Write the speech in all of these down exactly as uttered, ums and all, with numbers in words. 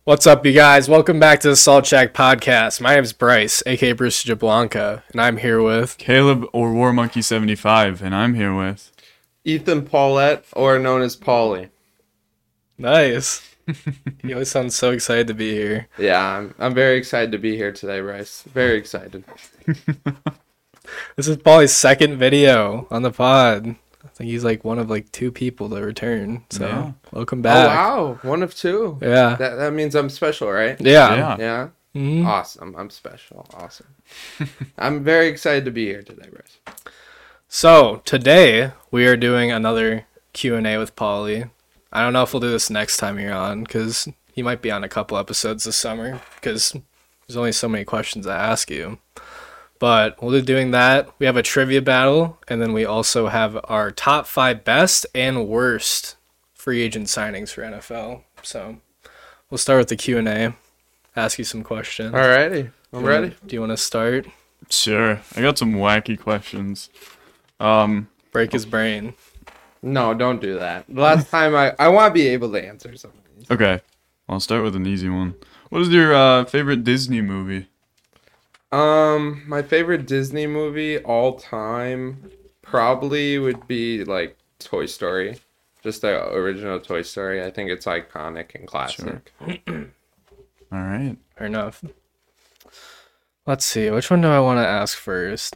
What's up, you guys? Welcome back to the Salt Shack Podcast. My name is Bryce, aka Bruce Jablanca, and I'm here with Caleb or War Monkey seventy-five, and I'm here with Ethan Paulette, or known as Paulie. Nice. You always sound so excited to be here. Yeah, I'm I'm very excited to be here today, Bryce. Very excited. This is Paulie's second video on the pod. I think he's like one of like two people to return. So Yeah. welcome Oh back. wow, one of two. Yeah. That that means I'm special, right? Yeah. Yeah. Yeah. Mhm. Awesome. I'm special. Awesome. I'm very excited to be here today, Bryce. So today we are doing another Q and A with Paulie. I don't know if we'll do this next time you're on because he might be on a couple episodes this summer because there's only so many questions to ask you. But we'll be doing that. We have a trivia battle, and then we also have our top five best and worst free agent signings for N F L. So we'll start with the Q and A. Ask you some questions. Alrighty. I'm Do you ready. wanna- Do you want to start? Sure. I got some wacky questions. Um, Break his brain. No, don't do that. The last time I I want to be able to answer some of these. okay. I'll start with an easy one. What is your uh, favorite Disney movie? Um, my favorite Disney movie all time probably would be like Toy Story. Just the original Toy Story. I think it's iconic and classic. All right. Fair enough. Let's see. Which one do I want to ask first?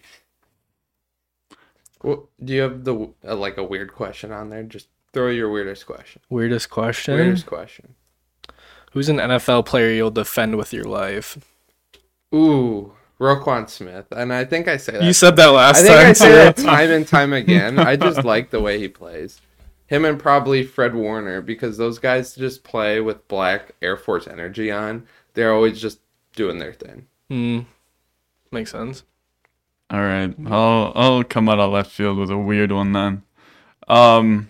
Well, do you have the uh, like a weird question on there? Just throw your weirdest question. Weirdest question? Weirdest question. Who's an N F L player you'll defend with your life? Ooh, Roquan Smith, and I think I say that. You said that last I think time. I say too. that time and time again. I just like the way he plays. Him and probably Fred Warner, because those guys just play with black Air Force energy on. They're always just doing their thing. Hmm. Makes sense. All right. I'll I'll come out of left field with a weird one then. Um,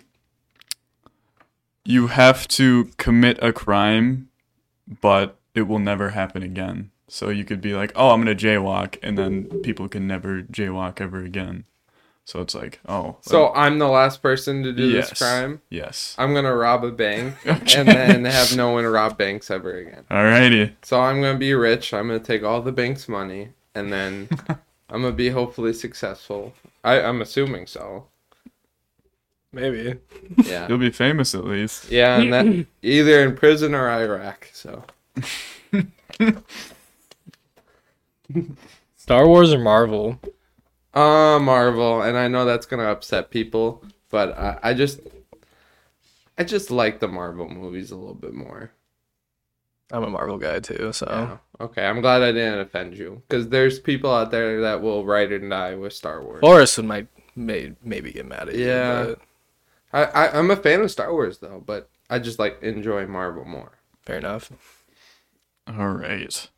you have to commit a crime, but it will never happen again. So you could be like, "Oh, I'm gonna jaywalk," and then people can never jaywalk ever again. So it's like, oh. So I'm the last person to do yes. this crime. Yes. I'm gonna rob a bank Okay. and then have no one rob banks ever again. Alrighty. So I'm gonna be rich. I'm gonna take all the bank's money, and then I'm gonna be hopefully successful. I, I'm assuming so. Maybe. Yeah, You'll be famous at least. yeah, and that either in prison or Iraq. So Star Wars or Marvel? uh Marvel, and I know that's gonna upset people, but I, I just I just like the Marvel movies a little bit more. I'm a Marvel guy too, so. Yeah. Okay, I'm glad I didn't offend you, because there's people out there that will ride and die with Star Wars. Forrest would might may, maybe get mad at Yeah. you, but I, I I'm a fan of Star Wars though, but I just like enjoy Marvel more. fair enough. All right.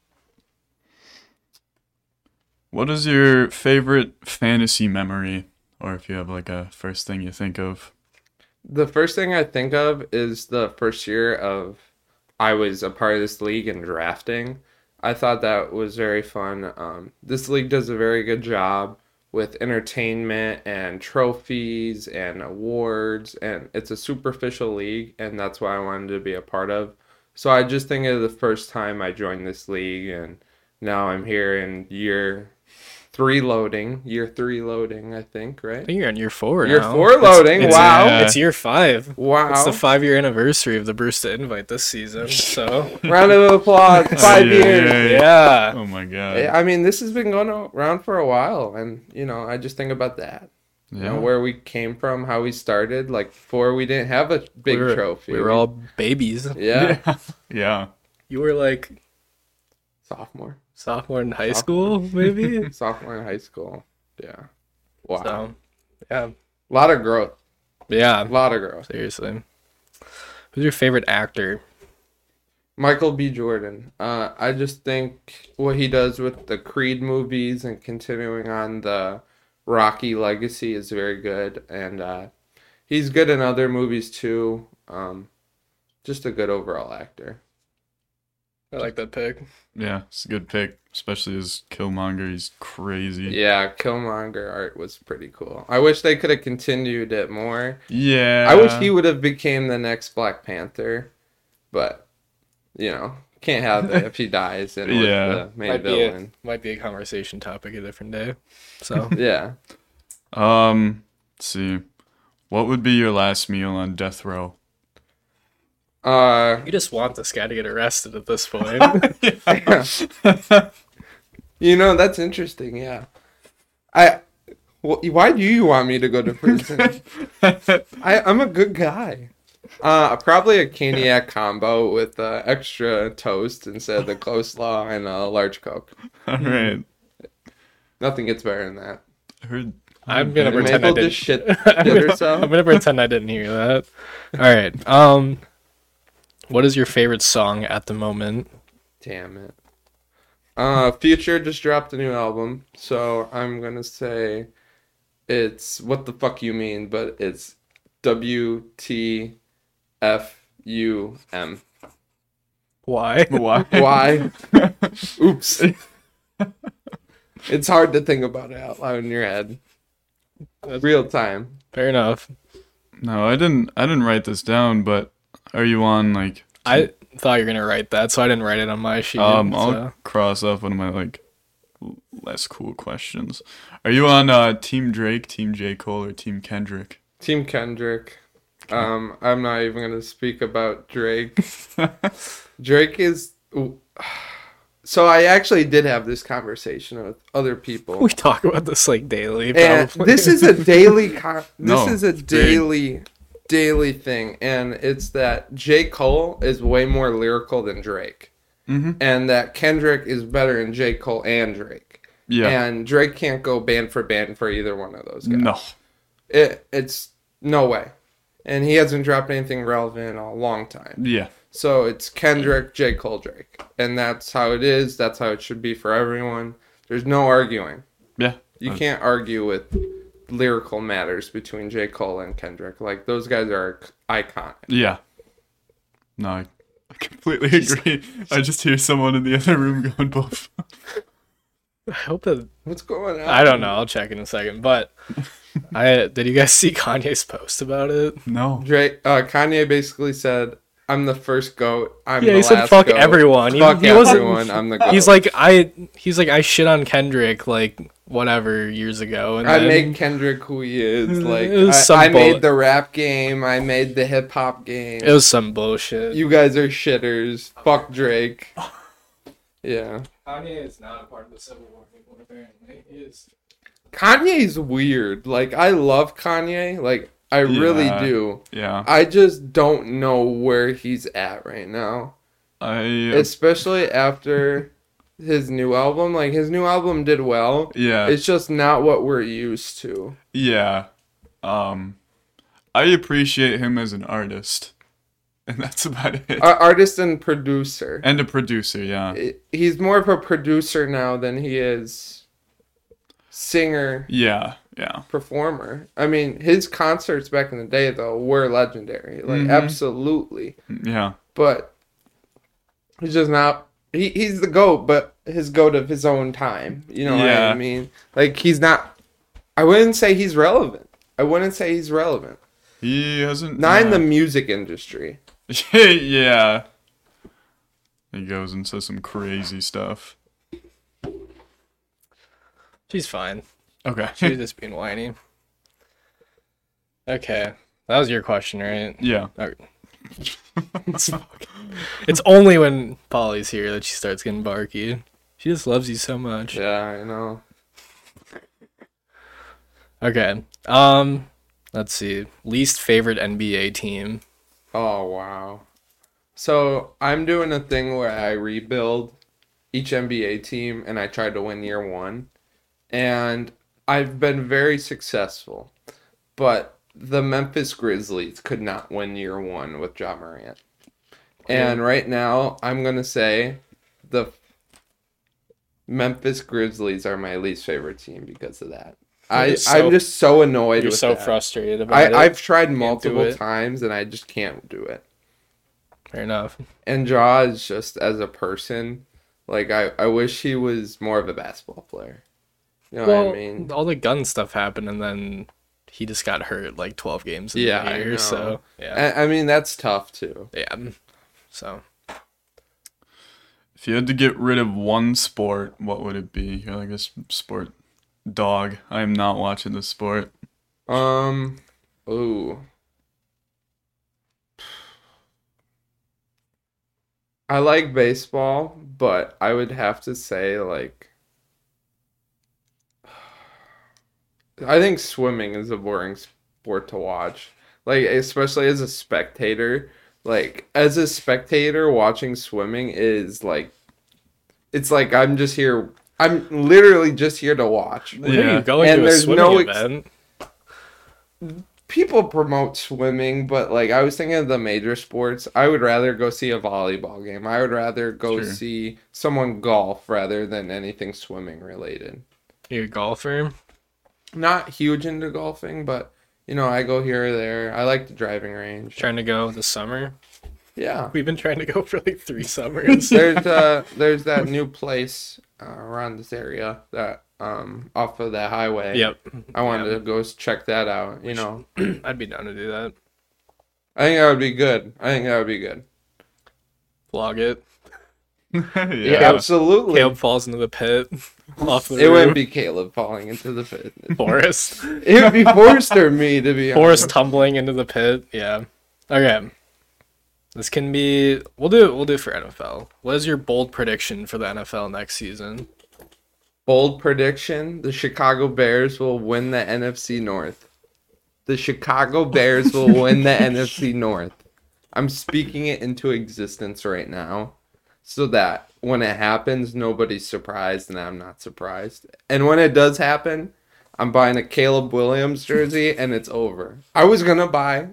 What is your favorite fantasy memory? Or if you have like a first thing you think of. The first thing I think of is the first year of I was a part of this league and drafting. I thought that was very fun. Um, this league does a very good job with entertainment and trophies and awards, and it's a superficial league, and that's why I wanted to be a part of. So I just think of the first time I joined this league, and now I'm here in year three loading. Year three loading, I think, I right? think you're on year four Year now. four It's- loading. it's- Wow. Yeah. It's year five. Wow. It's the five year anniversary of the Bruce to Invite this season, so. Round of applause. Five Yeah, years. yeah, Yeah. Oh my god. Yeah, I mean, this has been going around for a while, and you know, I just think about that. You Yeah. know, where we came from, how we started. Like before, we didn't have a big we were, trophy. We were all babies. yeah, Yeah. Yeah. You were like sophomore, sophomore in high Sophomore. school, maybe? sophomore in high school. Yeah, wow, So, yeah. a lot of growth. Yeah. A lot of growth. Seriously. Who's your favorite actor? Michael B. Jordan. Uh, I just think what he does with the Creed movies and continuing on the Rocky legacy is very good, and uh, he's good in other movies too. Um, just a good overall actor. I like that pick. Yeah, it's a good pick, especially as Killmonger. He's crazy. Yeah, Killmonger art was pretty cool. I wish they could have continued it more. Yeah. I wish he would have became the next Black Panther, but you know, can't have it if he dies and with Yeah. the main Might be, a, villain. might be a conversation topic a different day. So Yeah. Um, let's see. What would be your last meal on death row? Uh, you just want this guy to get arrested at this point. you know, that's interesting. Yeah. I. Well, why do you want me to go to prison? I, I'm a good guy. Uh, probably a caniac combo with uh, extra toast instead of the coleslaw and a large Coke. All right. Nothing gets better than that. I heard. I'm gonna And pretend I Maple didn't. just shit, I'm, shit gonna, herself. I'm gonna pretend I didn't hear that. All right. Um, what is your favorite song at the moment? Damn it. Uh, Future just dropped a new album, so I'm gonna say it's What the Fuck You Mean, but it's W T F U M. Why? Why? Why? Oops. It's hard to think about it out loud in your head. Real time. Fair enough. No, I didn't. I didn't write this down. But are you on like? I thought you were gonna write that, so I didn't write it on my sheet. Um, I'll so. cross off one of my like l- less cool questions. Are you on uh, Team Drake, Team J. Cole, or Team Kendrick? Team Kendrick. Um, I'm not even gonna speak about Drake. Drake is. So I actually did have this conversation with other people. We talk about this like daily. And Probably. this is a daily con- this No, is a it's daily daily thing, and it's that J. Cole is way more lyrical than Drake. Mm-hmm. And that Kendrick is better than J. Cole and Drake. Yeah. And Drake can't go band for band for either one of those guys. No. It it's no way. And he hasn't dropped anything relevant in a long time. Yeah. So it's Kendrick, J. Cole, Drake. And that's how it is. That's how it should be for everyone. There's no arguing. Yeah. You Uh, can't argue with lyrical matters between J. Cole and Kendrick. Like, those guys are iconic. Yeah. No, I I completely agree. I just hear someone in the other room going both. I hope that What's going on? I don't know. I'll check in a second. But I did you guys see Kanye's post about it? No. Drake, uh, Kanye basically said, I'm the first GOAT. I'm Yeah, the he said last fuck goat. everyone. He- Fuck he wasn't- everyone. I'm the GOAT. He's like I. He's like I shit on Kendrick like whatever years ago, and I then, made Kendrick who he is. Like, It was I, some I bull- made the rap game. I made the hip hop game. it was some bullshit. You guys are shitters. Fuck Drake. Yeah. Kanye is not a part of the Civil War anymore. Apparently, he is. Kanye's weird. Like, I love Kanye. Like, I really Yeah. do. Yeah. I just don't know where he's at right now. I. Especially after his new album. Like, his new album did well. Yeah. It's just not what we're used to. Yeah. Um, I appreciate him as an artist, and that's about it. Ar- artist and producer. And a producer, yeah. He's more of a producer now than he is singer, Yeah. Yeah. performer. I mean, his concerts back in the day, though, were legendary. Like, Mhm. absolutely. Yeah. But he's just not. He, he's the GOAT, but his GOAT of his own time. You know what Yeah. I mean? Like, he's not. I wouldn't say he's relevant. I wouldn't say he's relevant. He hasn't. Not in uh, the music industry. yeah. He goes and says some crazy stuff. She's fine. Okay. She's just being whiny. Okay, that was your question, right? yeah. Okay. It's, fuck- it's only when Polly's here that she starts getting barky. She just loves you so much. Yeah, I know. Okay. Um, let's see. Least favorite N B A team. Oh, wow. So I'm doing a thing where I rebuild each N B A team and I try to win year one. And I've been very successful. But the Memphis Grizzlies could not win year one with Ja Morant. And right now, I'm going to say the Memphis Grizzlies are my least favorite team because of that. I, just so- I'm just so annoyed You're with so that. frustrated about I, it. I've tried do multiple it. times and I just can't do it. Fair enough. And Ja is just as a person, like I, I wish he was more of a basketball player. You know Well, what I mean? all the gun stuff happened, and then he just got hurt like twelve games in Yeah, the I year. know. So yeah, I, I mean that's tough too. yeah. So If you had to get rid of one sport, what would it be? You're like this sport dog. I am not watching this sport. Um, ooh. I like baseball, but I would have to say, like, I think swimming is a boring sport to watch. Like, especially as a spectator. Like, as a spectator, watching swimming is like, it's like I'm just here. I'm literally just here to watch. When are Yeah. you going And to a there's swimming no ex- event? People promote swimming, but like I was thinking of the major sports. I would rather go see a volleyball game. I would rather go Sure. see someone golf rather than anything swimming related. You're a golfer? Not huge into golfing, but you know, I go here or there. I like the driving range. Trying to go this summer? Yeah. We've been trying to go for like three summers. There's uh there's that new place uh, around this area that um off of that highway. Yep. I wanted Yeah. to go check that out, you know. I'd be down to do that. I think that would be good. I think that would be good. Vlog it. yeah. Yeah, absolutely. Caleb falls into the pit off the It roof. wouldn't be Caleb falling into the pit. Forrest. It would be Forrest or me, to be honest. Forrest tumbling into the pit. Yeah. Okay. This can be. We'll do. We'll do it for N F L. What is your bold prediction for the N F L next season? Bold prediction: the Chicago Bears will win the N F C North. The Chicago Bears will win the N F C North. I'm speaking it into existence right now, so that when it happens, nobody's surprised, and I'm not surprised. And when it does happen, I'm buying a Caleb Williams jersey, and it's over. I was gonna buy.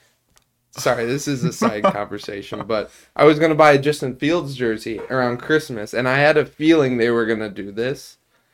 Sorry, this is a side conversation, but I was gonna buy a Justin Fields jersey around Christmas, and I had a feeling they were gonna do this,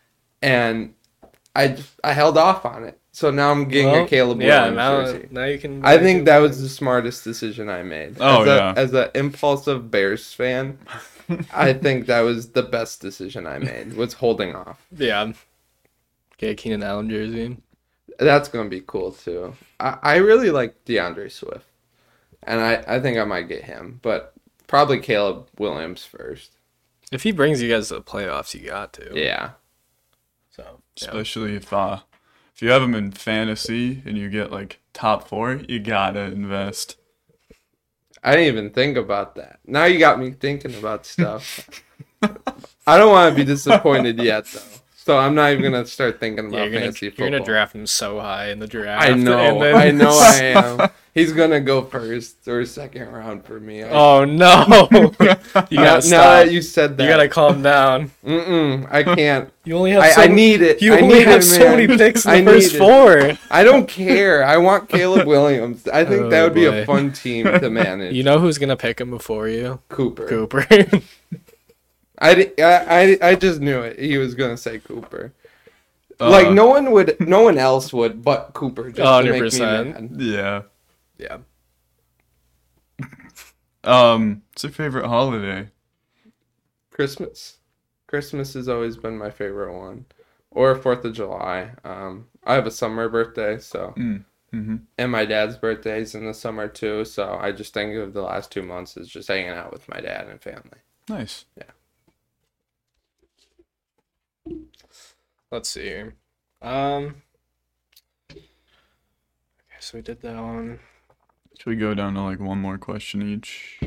and I I held off on it. So now I'm getting Well, a Caleb yeah, Williams now, jersey. now you can. I think that was the smartest decision I made. Oh, as a, yeah. As an impulsive Bears fan, I think that was the best decision I made. Was holding off. Yeah. Get a Keenan Allen jersey. That's gonna be cool too. I, I really like DeAndre Swift, and I, I think I might get him, but probably Caleb Williams first. If he brings you guys to the playoffs, you got to. Yeah. So. Yeah. Especially if uh, if you have them in fantasy and you get like top four, you gotta invest. I didn't even think about that. Now you got me thinking about stuff. I don't want to be disappointed yet, though. So I'm not even gonna start thinking about Yeah, you're gonna, fantasy you're football. gonna draft him so high in the draft. I know, and then- I know, I am. He's gonna go first or second round for me. I, Oh no! You now, gotta now stop. that you said that, You gotta calm down. Mm-mm, I can't. You only have. I, so I need it. You I only need have it, so man. many picks in I the first need it. four. I don't care. I want Caleb Williams. I think Oh, that would be boy. a fun team to manage. You know who's gonna pick him before you? Cooper. Cooper. I, di- I, I, I just knew it. He was gonna say Cooper. Uh, Like no one would, no one else would, but Cooper just to make me one hundred percent. mad. Yeah. Yeah. Um, what's your favorite holiday? Christmas. Christmas has always been my favorite one, or Fourth of July. Um, I have a summer birthday, so Mm. Mm-hmm. and my dad's birthday's in the summer too. So I just think of the last two months as just hanging out with my dad and family. Nice. Let's see here. Um. Okay, so we did that one. Should we go down to like one more question each?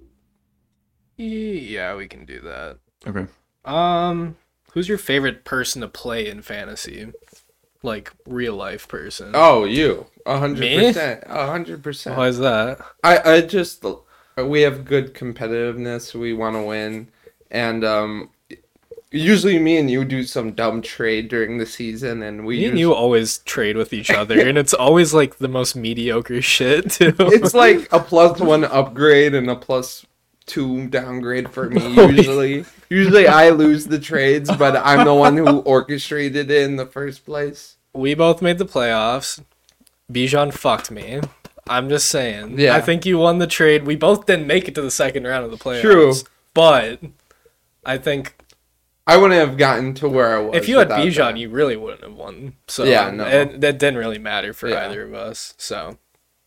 Yeah, we can do that. Okay. Um, who's your favorite person to play in fantasy? Like real life person. Oh, you a hundred Me? percent, a hundred percent. Why is that? I, I just we have good competitiveness. We want to win, and um, usually me and you do some dumb trade during the season, and we Me and use- you always trade with each other, and it's always like the most mediocre shit too. It's like a plus one upgrade and a plus two downgrade for me. Oh, Usually, usually I lose the trades, but I'm the one who orchestrated it in the first place. We both made the playoffs. Bijan fucked me. I'm just saying. Yeah. I think you won the trade. We both didn't make it to the second round of the playoffs. True. But I think I wouldn't have gotten to where I was if you had without Bijan, that. you really wouldn't have won. So Yeah, no. it, that didn't really matter for Yeah. either of us. So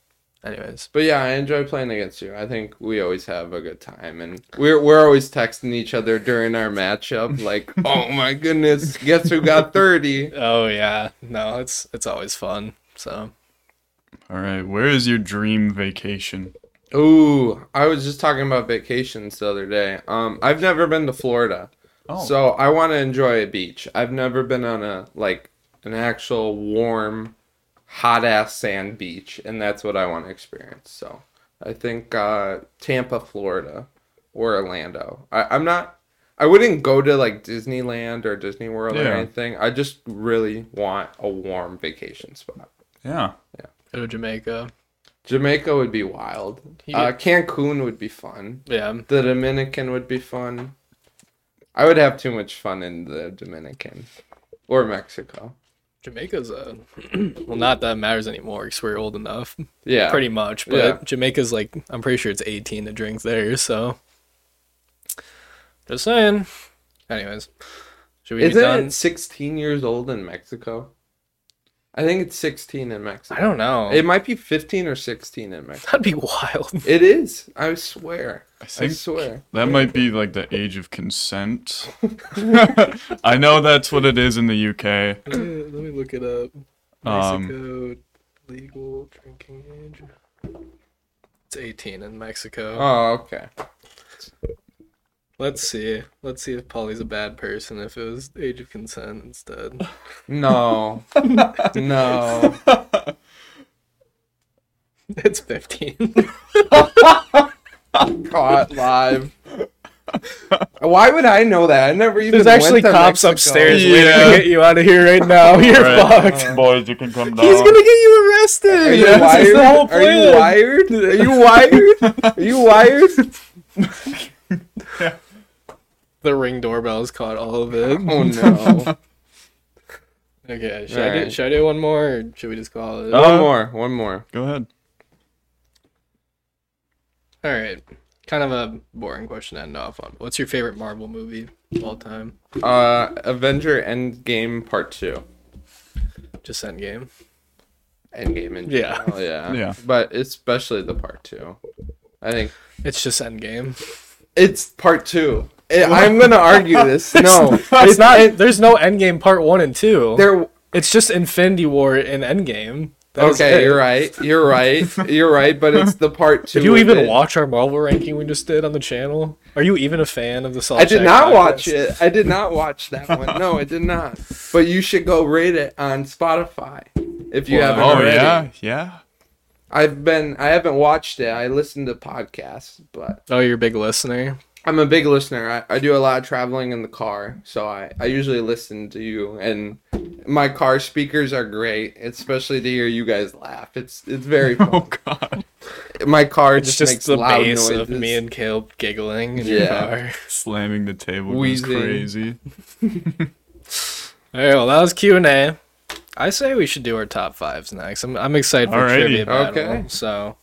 Anyways, But yeah, I enjoy playing against you. I think we always have a good time, and we're we're always texting each other during our matchup, like, "Oh my goodness, guess who got thirty?" oh yeah, no, it's it's always fun. So All right, where is your dream vacation? Ooh, I was just talking about vacations the other day. Um, I've never been to Florida, Oh, so I want to enjoy a beach. I've never been on a like an actual warm, hot ass sand beach, and that's what I want to experience. So I think uh, Tampa, Florida, or Orlando. I, I'm not. I wouldn't go to like Disneyland or Disney World or Yeah. anything. I just really want a warm vacation spot. yeah. go to Jamaica. Jamaica would be wild. You Uh, get- Cancun would be fun. Yeah, The Dominican would be fun. I would have too much fun in the Dominican or Mexico. Jamaica's a well, not that it matters anymore because we're old enough, Yeah, pretty much. But Yeah. Jamaica's like I'm pretty sure it's eighteen to drink there. So just saying. Anyways, should we be isn't done? it sixteen years old in Mexico? I think it's sixteen in Mexico. I don't know. It might be fifteen or sixteen in Mexico. That'd be wild. It is. I swear. I I think swear. that might be like the age of consent. I know that's what it is in the U K. Let me, let me look it up. Um, Mexico legal drinking age. It's eighteen in Mexico. Oh, okay. Let's see. Let's see if Polly's a bad person if it was age of consent instead. No. No. It's fifteen. Caught live. Why would I know that? I never even. There's actually went to cops Mexico. upstairs waiting Yeah. to get you out of here right now. You're Right. fucked. Boys, you can come down. He's gonna get you arrested. Are you That's wired? the whole Are you plan. wired? Are you wired? Are you wired? The ring doorbell's caught all of it. Oh no. Okay, should I do Alright. should I do one more or should we just call it? Oh. One more. One more. Go ahead. Alright. Kind of a boring question to end off on. What's your favorite Marvel movie of all time? Uh, Avenger Endgame Part Two. Just Endgame. Endgame in Yeah. general, yeah. Yeah. But especially the Part Two. I think It's just Endgame. it's Part Two. I- I'm gonna argue this. No, It's not. it- There's no Endgame Part One and Two. there. It's just Infinity War and Endgame. That is Okay, it. you're right. You're right. You're right. But it's the Part Two. Did you of even it. watch our Marvel ranking we just did on the channel? Are you even a fan of the Salt I did Shack not podcast? watch it. I did not watch that one. No, I did not. But you should go rate it on Spotify if you Well, haven't Oh already. yeah, yeah. I've been. I haven't watched it. I listen to podcasts, but Oh, you're a big listener. I'm a big listener. I, I do a lot of traveling in the car, so I, I usually listen to you. And my car speakers are great, especially to hear you guys laugh. It's it's very Oh fun. god. My car It's just, just makes the loud bass noises. of me and Caleb giggling in your Yeah. car. Slamming the table goes Wheezing. crazy. All right, well, that was Q and A. I say we should do our top fives next. I'm I'm excited for Alrighty. trivia battle. Okay. So,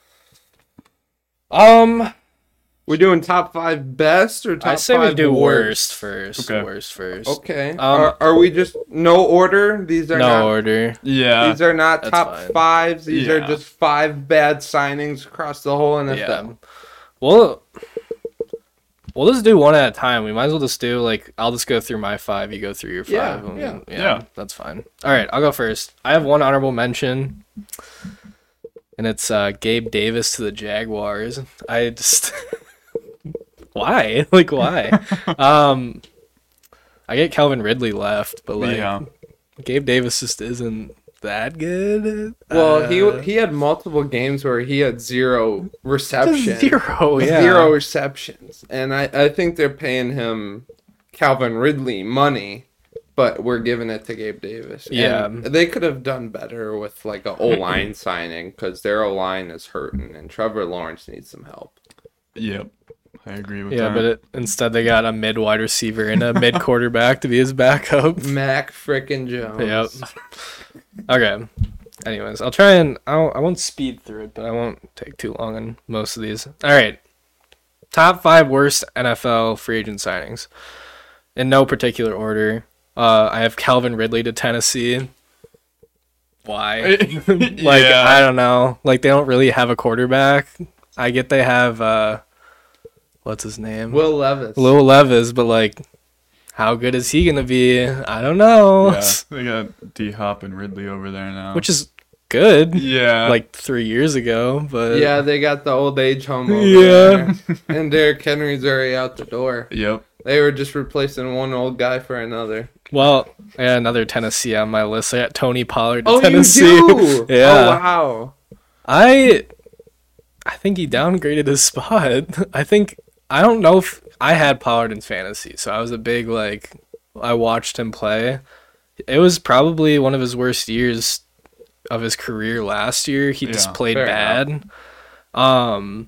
um, We're doing top five best or top I say five we do worst? worst first. Okay. Worst first. Okay. Um, are, are we just no order? These are No not. order. Yeah. These are not That's top fine. fives. These are Yeah. just five bad signings across the whole N F L. Yeah. Well, we'll just do one at a time. We might as well just do like I'll just go through my five. You go through your Yeah, five. and- yeah. Yeah. That's fine. All right, I'll go first. I have one honorable mention, and it's uh, Gabe Davis to the Jaguars. I just why? Like why? um, I get Calvin Ridley left, but like yeah. Gabe Davis just isn't that good. Well, Uh, he he had multiple games where he had zero reception. zero, yeah, Zero receptions. And I, I think they're paying him Calvin Ridley money, but we're giving it to Gabe Davis. And Yeah. they could have done better with like a O-line signing because their O-line is hurting and Trevor Lawrence needs some help. Yep. I agree with Yeah, that. but it, instead they got a mid wide receiver and a mid quarterback to be his backup. Mac frickin' Jones. Yep. Okay. Anyways, I'll try and I'll, I won't speed through it, but I won't take too long on most of these. All right. Top five worst N F L free agent signings. In no particular order. Uh, I have Calvin Ridley to Tennessee. why. Like, Yeah. I don't know. Like, they don't really have a quarterback. I get they have, uh, what's his name? Will Levis. Lil Levis, but, like, how good is he going to be? I don't know. Yeah, they got D Hop and Ridley over there now. Which is good. yeah, Like, three years ago, but. Yeah, they got the old age home over Yeah. there. And Derrick Henry's already out the door. yep. They were just replacing one old guy for another. Well, I got another Tennessee on my list. I got Tony Pollard to Oh, Tennessee. you do? Yeah. Oh, wow. I I think he downgraded his spot. I think I don't know if I had Pollard in fantasy, so I was a big like I watched him play. It was probably one of his worst years of his career last year. He just Yeah, played fair bad. Um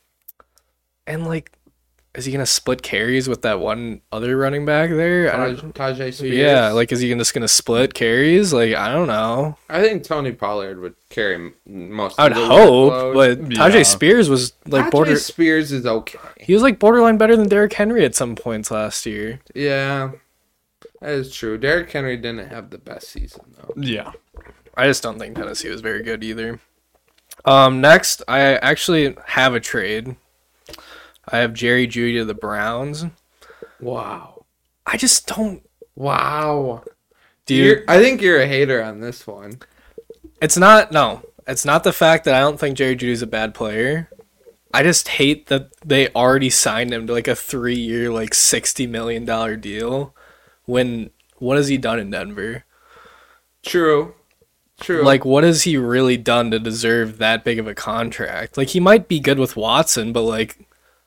and like is he gonna split carries with that one other running back there? I Taj- don't, Tajay Spears. yeah, like is he just gonna split carries? Like I don't know. I think Tony Pollard would carry m- most I would of the hope, workload. but Yeah. Tajay Spears was like Tajay border. Spears is okay. He was like borderline better than Derrick Henry at some points last year. Yeah, that is true. Derrick Henry didn't have the best season, though. Yeah. I just don't think Tennessee was very good either. Um, next, I actually have a trade. I have Jerry Jeudy to the Browns. Wow. I just don't. Wow. Dude, You're, I think you're a hater on this one. it's not. No, it's not the fact that I don't think Jerry Jeudy's a bad player. I just hate that they already signed him to like a three-year, like sixty million dollar deal. When what has he done in Denver? True. True. Like, what has he really done to deserve that big of a contract? Like, he might be good with Watson, but like,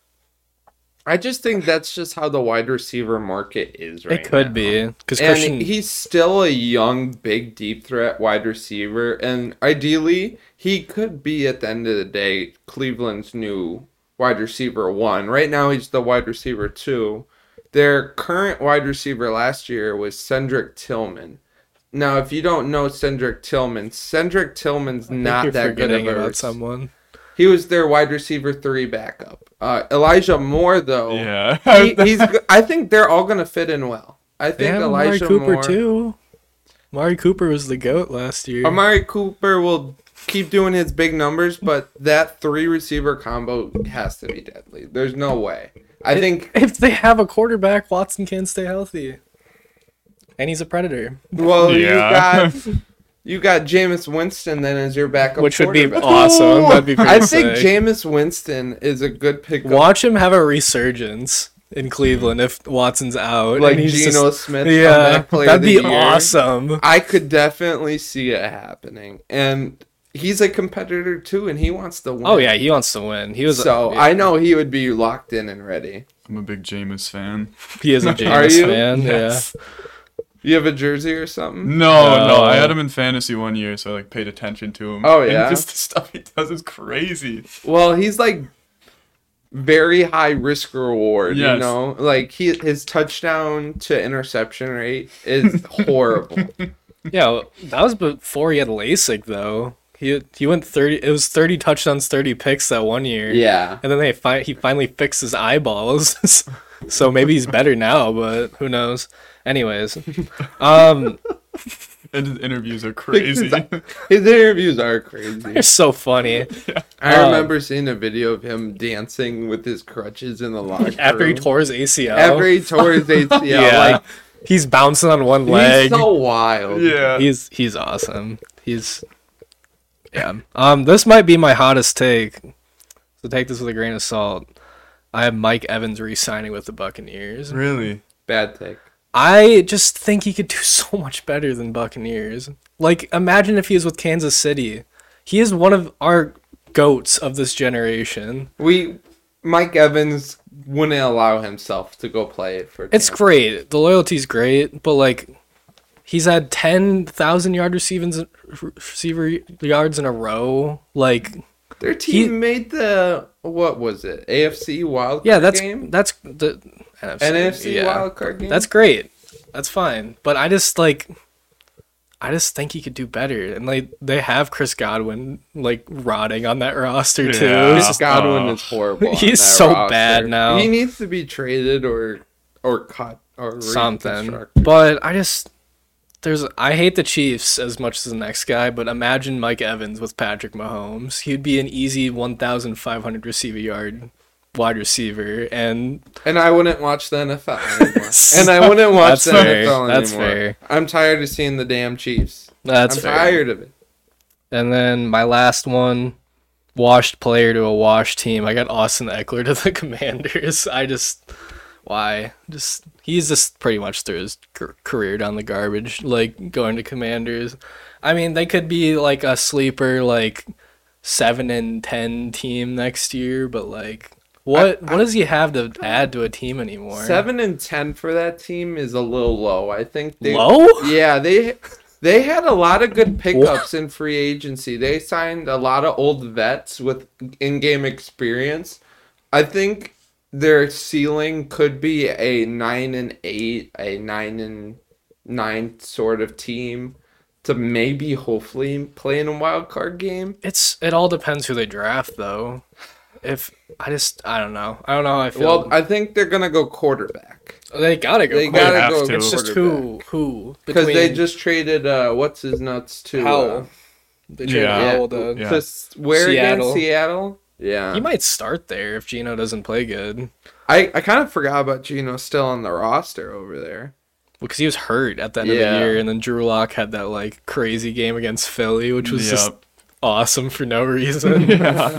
I just think that's just how the wide receiver market is right it could now. be because And Christian. he's still a young, big, deep threat wide receiver. And ideally, he could be, at the end of the day, Cleveland's new wide receiver one. Right now, he's the wide receiver two. Their current wide receiver last year was Cedric Tillman. Now, if you don't know Cedric Tillman, Cedric Tillman's I think not you're that good forgetting of a about someone. He was their wide receiver three backup. Uh, Elijah Moore, though, Yeah. he, he's. go- I think they're all gonna fit in well. I They think have Amari Elijah Cooper Moore. too. Amari Cooper was the goat last year. Amari Cooper will keep doing his big numbers, but that three receiver combo has to be deadly. There's no way. I think. If they have a quarterback, Watson can't stay healthy, and he's a predator, Well, Yeah. you got you got Jameis Winston then as your backup, which would be quarterback. awesome. That'd be pretty I think sick. Jameis Winston is a good pickup. Watch him have a resurgence in Cleveland if Watson's out. like and he's Geno just- Smith, Yeah, comeback player that'd of the be year. awesome. I could definitely see it happening, and he's a competitor too, and he wants to win. Oh yeah, he wants to win. He was So yeah, I know he would be locked in and ready. I'm a big Jameis fan. he is a Are Jameis you? fan. Yes. You have a jersey or something? No, no, No. I had him in fantasy one year, so I like paid attention to him. Oh, And yeah? just the stuff he does is crazy. Well, he's like very high risk reward. You Yes. know, like he his touchdown to interception rate is horrible. Yeah, yeah. That was before he had LASIK though. He he went thirty. It was thirty touchdowns, thirty picks that one year. Yeah. And then they fi- he finally fixed his eyeballs. So maybe he's better now, but who knows? Anyways, um, And his interviews are crazy. His interviews are crazy. they're so funny. I Um, remember seeing a video of him dancing with his crutches in the locker After he room. tore his A C L. After he tore his A C L, yeah, like he's bouncing on one leg. he's so wild. yeah. He's he's awesome. He's yeah. Um, this might be my hottest take. So take this with a grain of salt. I have Mike Evans re-signing with the Buccaneers. Really? Bad take. I just think he could do so much better than Buccaneers. Like, imagine if he was with Kansas City. He is one of our goats of this generation. We Mike Evans wouldn't allow himself to go play it for. It's Tampa. great. The loyalty's great, but like, he's had ten thousand yard receiving receiver yards in a row. Like, Their team he- made the what was it? A F C wild yeah, that's game. that's the N F C, N F C yeah. wild card game. That's great. That's fine. But I just like I just think he could do better. And like they have Chris Godwin like rotting on that roster too. Yeah. Chris It's just- Godwin Oh. is horrible. on He's that so roster. bad now. He needs to be traded or or cut or something. reconstructed. But I just there's I hate the Chiefs as much as the next guy, but imagine Mike Evans with Patrick Mahomes. He'd be an easy one thousand five hundred receiver yard wide receiver, and And I wouldn't watch the N F L anymore. and I wouldn't watch That's the fair. N F L anymore. That's fair. I'm tired of seeing the damn Chiefs. that's I'm fair. tired of it. And then my last one, washed player to a washed team. I got Austin Eckler to the Commanders. I just, why? Just he's just pretty much threw his c- career down the garbage, like going to Commanders. I mean, they could be like a sleeper, like seven and ten team next year, but like, what I- what does he have to add to a team anymore? Seven and ten for that team is a little low. I think they, Low? Yeah, they they had a lot of good pickups in free agency. They signed a lot of old vets with in-game experience. I think their ceiling could be a nine and eight, a nine and nine sort of team to maybe hopefully play in a wild card game. It's it all depends who they draft though. If I just I don't know. I don't know how I feel. Well, I think they're gonna go quarterback. They gotta go. They quarterback. gotta have go. to. It's just who who Because they between just traded uh what's his nuts to Howell. uh, They traded Yeah. Howell to. Yeah. to s- where Seattle. again? Seattle. Yeah. He might start there if Gino doesn't play good, I I kind of forgot about Geno still on the roster over there. because he was hurt at the end of Yeah. the year, and then Drew Lock had that like crazy game against Philly, which was just Yep. awesome for no reason. Yeah.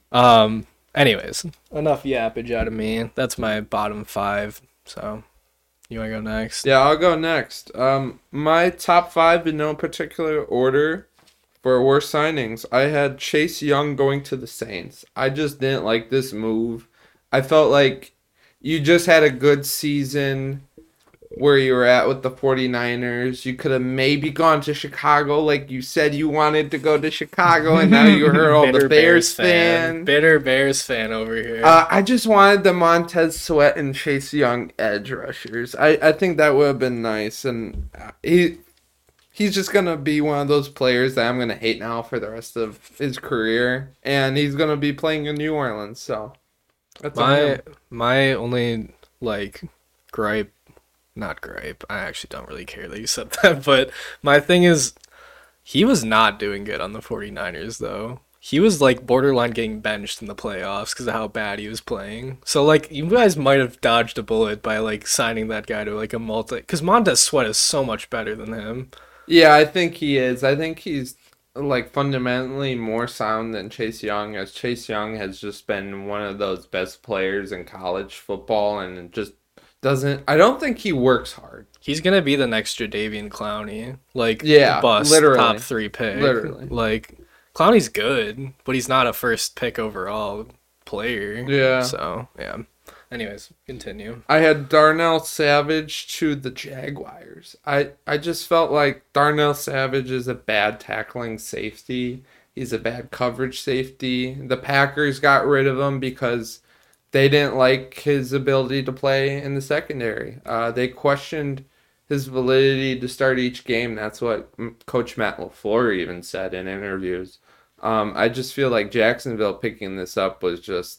Um. Anyways, enough yappage out of me. That's my bottom five. So, you wanna go next? Yeah, I'll go next. Um, my top five in no particular order for worst signings. I had Chase Young going to the Saints. I just didn't like this move. I felt like you just had a good season where you were at with the 49ers. You could have maybe gone to Chicago like you said you wanted to go to Chicago, and now you heard all the Bitter Bears fan. Bitter Bears fan over here. Uh, I just wanted the Montez Sweat and Chase Young edge rushers. I, I think that would have been nice, and he he's just gonna be one of those players that I'm gonna hate now for the rest of his career, and he's gonna be playing in New Orleans. So that's on my him. my only like gripe, not gripe. I actually don't really care that you said that, but my thing is, he was not doing good on the 49ers though. He was like borderline getting benched in the playoffs because of how bad he was playing. So like you guys might have dodged a bullet by like signing that guy to like a multi, because Montez Sweat is so much better than him. Yeah, I think he is. I think he's like fundamentally more sound than Chase Young, as Chase Young has just been one of those best players in college football, and it just doesn't. I don't think he works hard. He's gonna be the next Jadeveon Clowney, like Yeah, bust literally. top three pick. Literally. Like Clowney's good, but he's not a first pick overall player. Yeah. So yeah. Anyways, continue. I had Darnell Savage to the Jaguars. I, I just felt like Darnell Savage is a bad tackling safety. He's a bad coverage safety. The Packers got rid of him because they didn't like his ability to play in the secondary. Uh, they questioned his validity to start each game. That's what Coach Matt LaFleur even said in interviews. Um, I just feel like Jacksonville picking this up was just,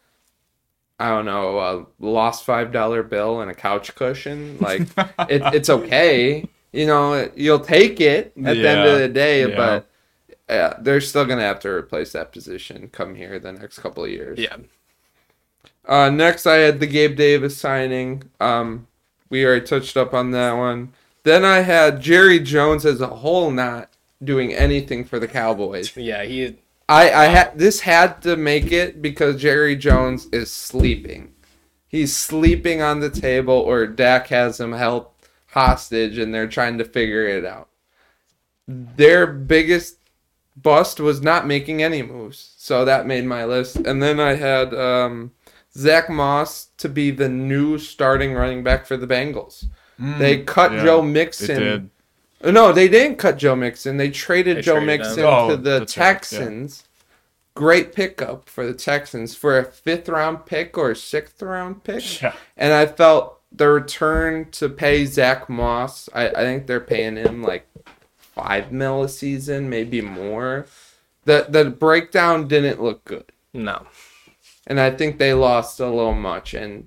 I don't know, a lost five dollar bill and a couch cushion. Like, it, it's okay. You know, you'll take it at the end of Yeah, the day, yeah. but yeah, they're still going to have to replace that position come here the next couple of years. Yeah. Uh, next, I had the Gabe Davis signing. Um, we already touched up on that one. Then I had Jerry Jones as a whole not doing anything for the Cowboys. Yeah, he I, I had this had to make it because Jerry Jones is sleeping. He's sleeping on the table, or Dak has him held hostage, and they're trying to figure it out. Their biggest bust was not making any moves, so that made my list. And then I had um, Zach Moss to be the new starting running back for the Bengals. Mm, They cut yeah, Joe They Mixon. did. No, they didn't cut Joe Mixon. They traded They Joe traded Mixon him. Oh, to the that's right, yeah. Texans. Great pickup for the Texans for a fifth round pick or a sixth round pick. Yeah. And I felt the return to pay Zach Moss, I, I think they're paying him like five mil a season, maybe more. The the breakdown didn't look good. no. And I think they lost a little much. And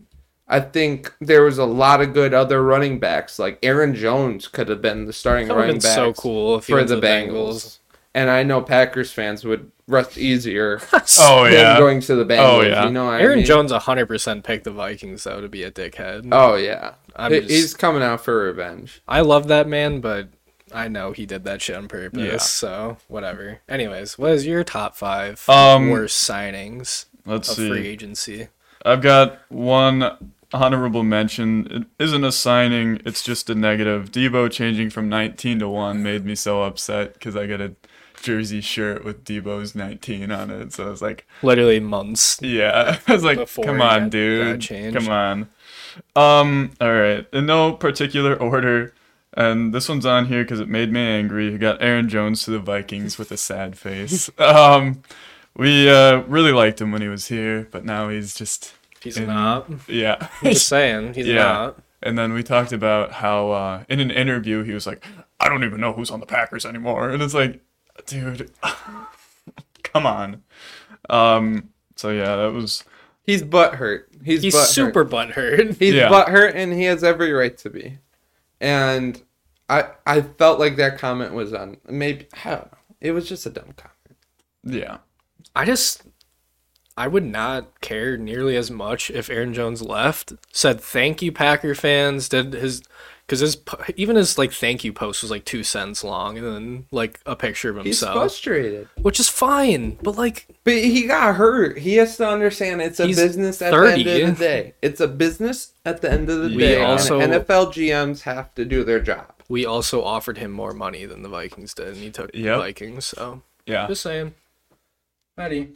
I think there was a lot of good other running backs. Like Aaron Jones could have been the starting That would have running been back so cool if he for went the to the Bengals. Bengals. And I know Packers fans would rest easier Oh than yeah. going to the Bengals. Oh, yeah. You know what Aaron I mean? Jones one hundred percent picked the Vikings, though, to be a dickhead. Oh, yeah. I'm He- just- He's coming out for revenge. I love that man, but I know he did that shit on purpose, Yeah. so whatever. Anyways, what is your top five Um, worst signings Let's of see. free agency? I've got one honorable mention. It isn't a signing, it's just a negative. Debo changing from nineteen to one made me so upset because I got a jersey shirt with Debo's nineteen on it. So I was like, Literally months. yeah. I was like, Before come he on, got that dude. change. Come on. Um, all right. In no particular order. And this one's on here because it made me angry. We got Aaron Jones to the Vikings with a sad face. Um, we uh, really liked him when he was here, but now he's just He's in- not. yeah. I'm just saying, he's Yeah. not. And then we talked about how uh, in an interview he was like, I don't even know who's on the Packers anymore. And it's like, dude, come on. Um, so yeah, that was He's butthurt. He's, He's butthurt. super butthurt. He's Yeah. butthurt, and he has every right to be. And I I felt like that comment was on maybe I don't know. It was just a dumb comment. yeah. I just, I would not care nearly as much if Aaron Jones left, said thank you Packer fans, did his, because his po- even his like thank you post was like two cents long, and then like a picture of He's himself, frustrated. which is fine, but like But he got hurt. He has to understand it's a He's business at thirty. the end of the day. It's a business at the end of the We day. also- and N F L G Ms have to do their job. we also offered him more money than the Vikings did, and he took the Yep. Vikings. So Yeah. just saying, Maddie.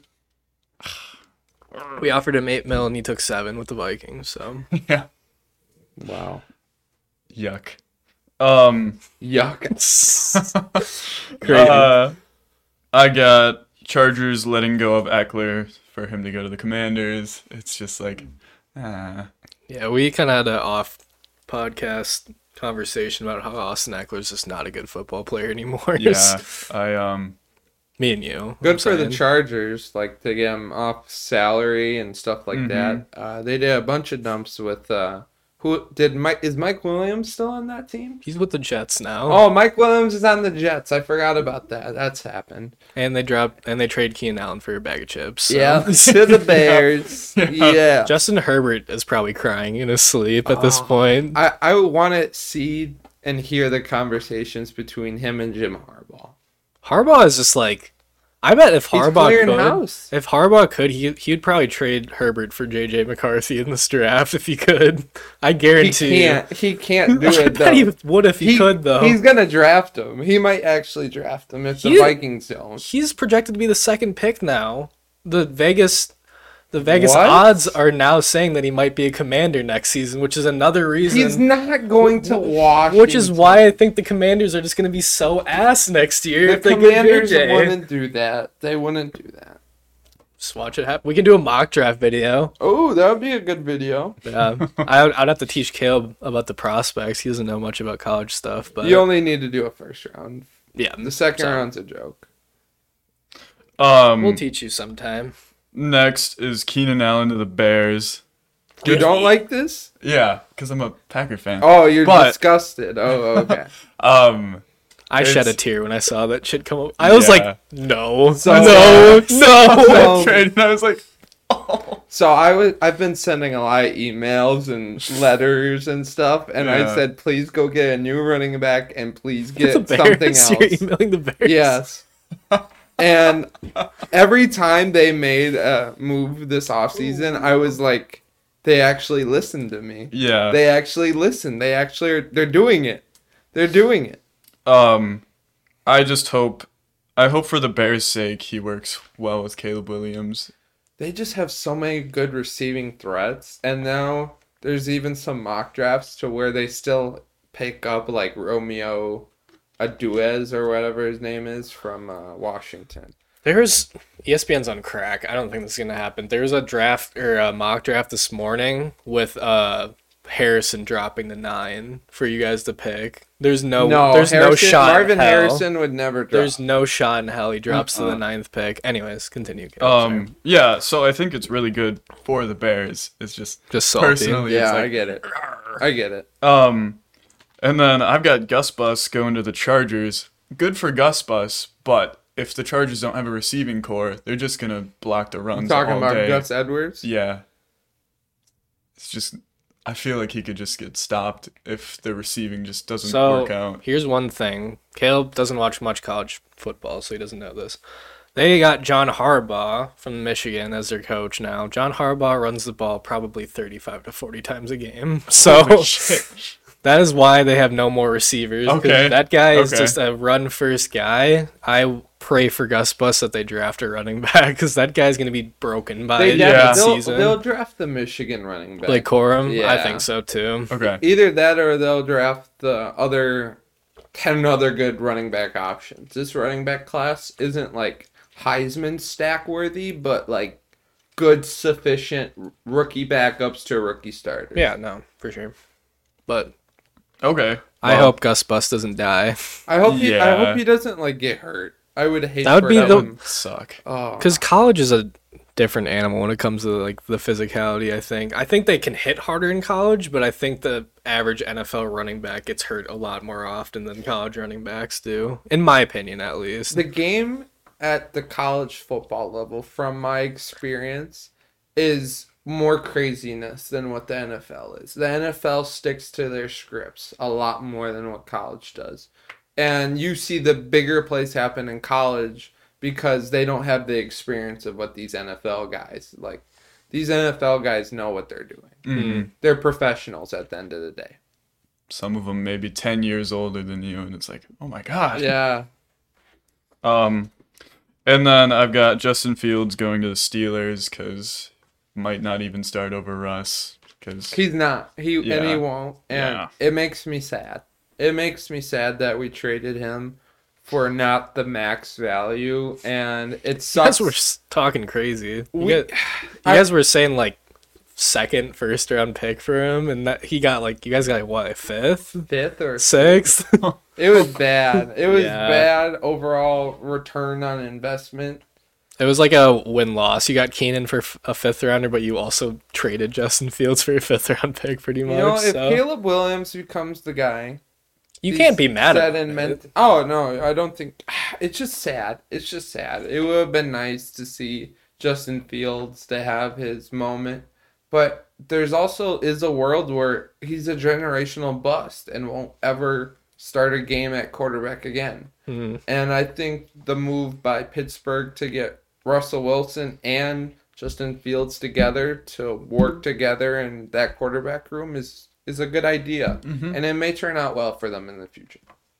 We offered him eight mil, and he took seven with the Vikings. So Yeah. Wow. Yuck. Um, Yuck. Crazy. uh, I got Chargers letting go of Eckler for him to go to the Commanders. It's just like, ah. Yeah, we kind of had an off podcast conversation about how Austin Eckler's just not a good football player anymore. Yeah. I, um, Me and you. Good I'm for the saying. Chargers, like to get him off salary and stuff like Mhm. that. Uh, they did a bunch of dumps with uh, who did Mike? Is Mike Williams still on that team? He's with the Jets now. Oh, Mike Williams is on the Jets. I forgot about that. That's happened. And they dropped and they trade Keenan Allen for a bag of chips. so. Yeah, to the Bears. Yeah. Justin Herbert is probably crying in his sleep at this Oh. point. I, I want to see and hear the conversations between him and Jim Harbaugh. Harbaugh is just like, I bet if He's Harbaugh clearing could, house. if Harbaugh could, he he'd probably trade Herbert for J J McCarthy in this draft if he could. I He guarantee can't. He can't do you. I it though. bet he would if he, could though. He's gonna draft him. He might actually draft him if the He- Vikings don't. He's projected to be the second pick now. The Vegas the Vegas What? odds are now saying that he might be a Commander next season, which is another reason He's not going to Washington. which is why I think the Commanders are just going to be so ass next year the if they get Commanders J J. wouldn't do that. They wouldn't do that. Just watch it happen. We can do a mock draft video. Oh, that would be a good video. Yeah, I, I'd have to teach Caleb about the prospects. He doesn't know much about college stuff, but You only need to do a first round. yeah, The second so round's a joke. um, we'll teach you sometime. next is Keenan Allen to the Bears. You don't like this? Yeah, because I'm a Packer fan. Oh, you're But- disgusted. Oh, okay. Um, I There's- shed a tear when I saw that shit come up. I was Yeah. like, no, So- no, no. So- trade, and I was like, oh. So I was I've been sending a lot of emails and letters and stuff, and I Yeah. said, please go get a new running back and please The get Bears. something else. You're emailing the Bears. Yes. And every time they made a move this offseason, I was like, they actually listened to me. Yeah. They actually listen. They actually are, they're doing it. They're doing it. Um, I just hope, I hope for the Bears' sake he works well with Caleb Williams. They just have so many good receiving threats, and now there's even some mock drafts to where they still pick up like Romeo Aduez or whatever his name is from uh, Washington. There's E S P N's on crack. I don't think this is gonna happen. There's a draft or a mock draft this morning with uh Harrison dropping the nine for you guys to pick. There's no, No, there's no Harrison- shot. in Marvin hell. Harrison would never drop. There's no shot in hell he drops to Uh-uh. the ninth pick. Anyways, continue. Caleb, sorry. Um, yeah, so I think it's really good for the Bears. It's just Just salty. personally, Yeah, it's like, I get it. I get it. Um, and then I've got Gus Bus going to the Chargers. Good for Gus Bus, but if the Chargers don't have a receiving core, they're just gonna block the runs I'm talking all about day. Gus Edwards. Yeah, it's just I feel like he could just get stopped if the receiving just doesn't So work out. here's one thing. Caleb doesn't watch much college football, so he doesn't know this. They got John Harbaugh from Michigan as their coach now. John Harbaugh runs the ball probably thirty-five to forty times a game. So Holy shit. that is why they have no more receivers. 'cause Okay. That guy is Okay. just a run first guy. I pray for Gus Bus that they draft a running back because that guy's going to be broken by They the yeah. end they'll, season. theyll draft the Michigan running back. Like Corum? I Yeah. think so too. Okay. Either that or they'll draft the other ten other good running back options. This running back class isn't like Heisman stack worthy, but like good sufficient rookie backups to rookie starters. Yeah, no, for sure. But Okay. I Well, hope Gus Bus doesn't die. I hope he I Yeah. hope he doesn't like get hurt. I would hate That would for be the- him. suck. Oh. Because college is a different animal when it comes to like the physicality. I think I think they can hit harder in college, but I think the average N F L running back gets hurt a lot more often than college running backs do, in my opinion, at least. The game at the college football level, from my experience, is more craziness than what the N F L is. The N F L sticks to their scripts a lot more than what college does. And you see the bigger plays happen in college because they don't have the experience of what these N F L guys, like, these N F L guys know what they're doing. Mhm. They're professionals at the end of the day. Some of them maybe ten years older than you, and it's like, oh my god. Yeah. Um, and then I've got Justin Fields going to the Steelers because might not even start over Russ because He's not. He and he Yeah. won't. And Yeah. it makes me sad. It makes me sad that we traded him for not the max value, and it You sucks. guys were s- talking crazy. You, We- guys, you I- guys were saying like second, first round pick for him, and that he got like you guys got like, what fifth, fifth or sixth? it was bad. It was Yeah. bad overall return on investment. It was like a win loss. You got Keenan for f- a fifth rounder, but you also traded Justin Fields for a fifth round pick, pretty You much. know, if so. Caleb Williams becomes the guy, You he's can't be mad set at and it. meant. Oh no, I don't think. It's just sad. It's just sad. It would have been nice to see Justin Fields to have his moment, but there's also is a world where he's a generational bust and won't ever start a game at quarterback again. Mhm. And I think the move by Pittsburgh to get Russell Wilson and Justin Fields together to work together in that quarterback room is is a good idea, Mhm. and it may turn out well for them in the future.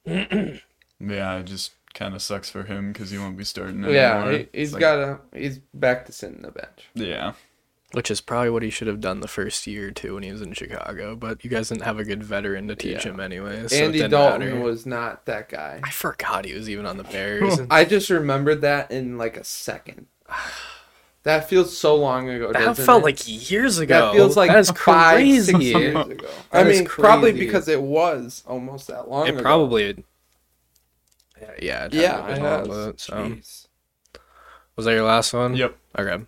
yeah, it just kind of sucks for him because he won't be starting anymore. Yeah, he, It's he's like- got a he's back to sitting the bench. Yeah. Which is probably what he should have done the first year or two when he was in Chicago. But you guys didn't have a good veteren to teach Yeah. him anyway. So it Andy didn't Dalton matter. was not that guy. I forgot he was even on the Bears. I just remembered that in like a second. That feels so long ago. that doesn't felt it? like years ago. that feels like that is five, crazy. six years ago. That I is mean, probably crazy. because it was almost that long It ago. probably. Yeah, yeah, it Yeah, had it been a has. little bit, so. Jeez. Was that your last one? Yep. Okay.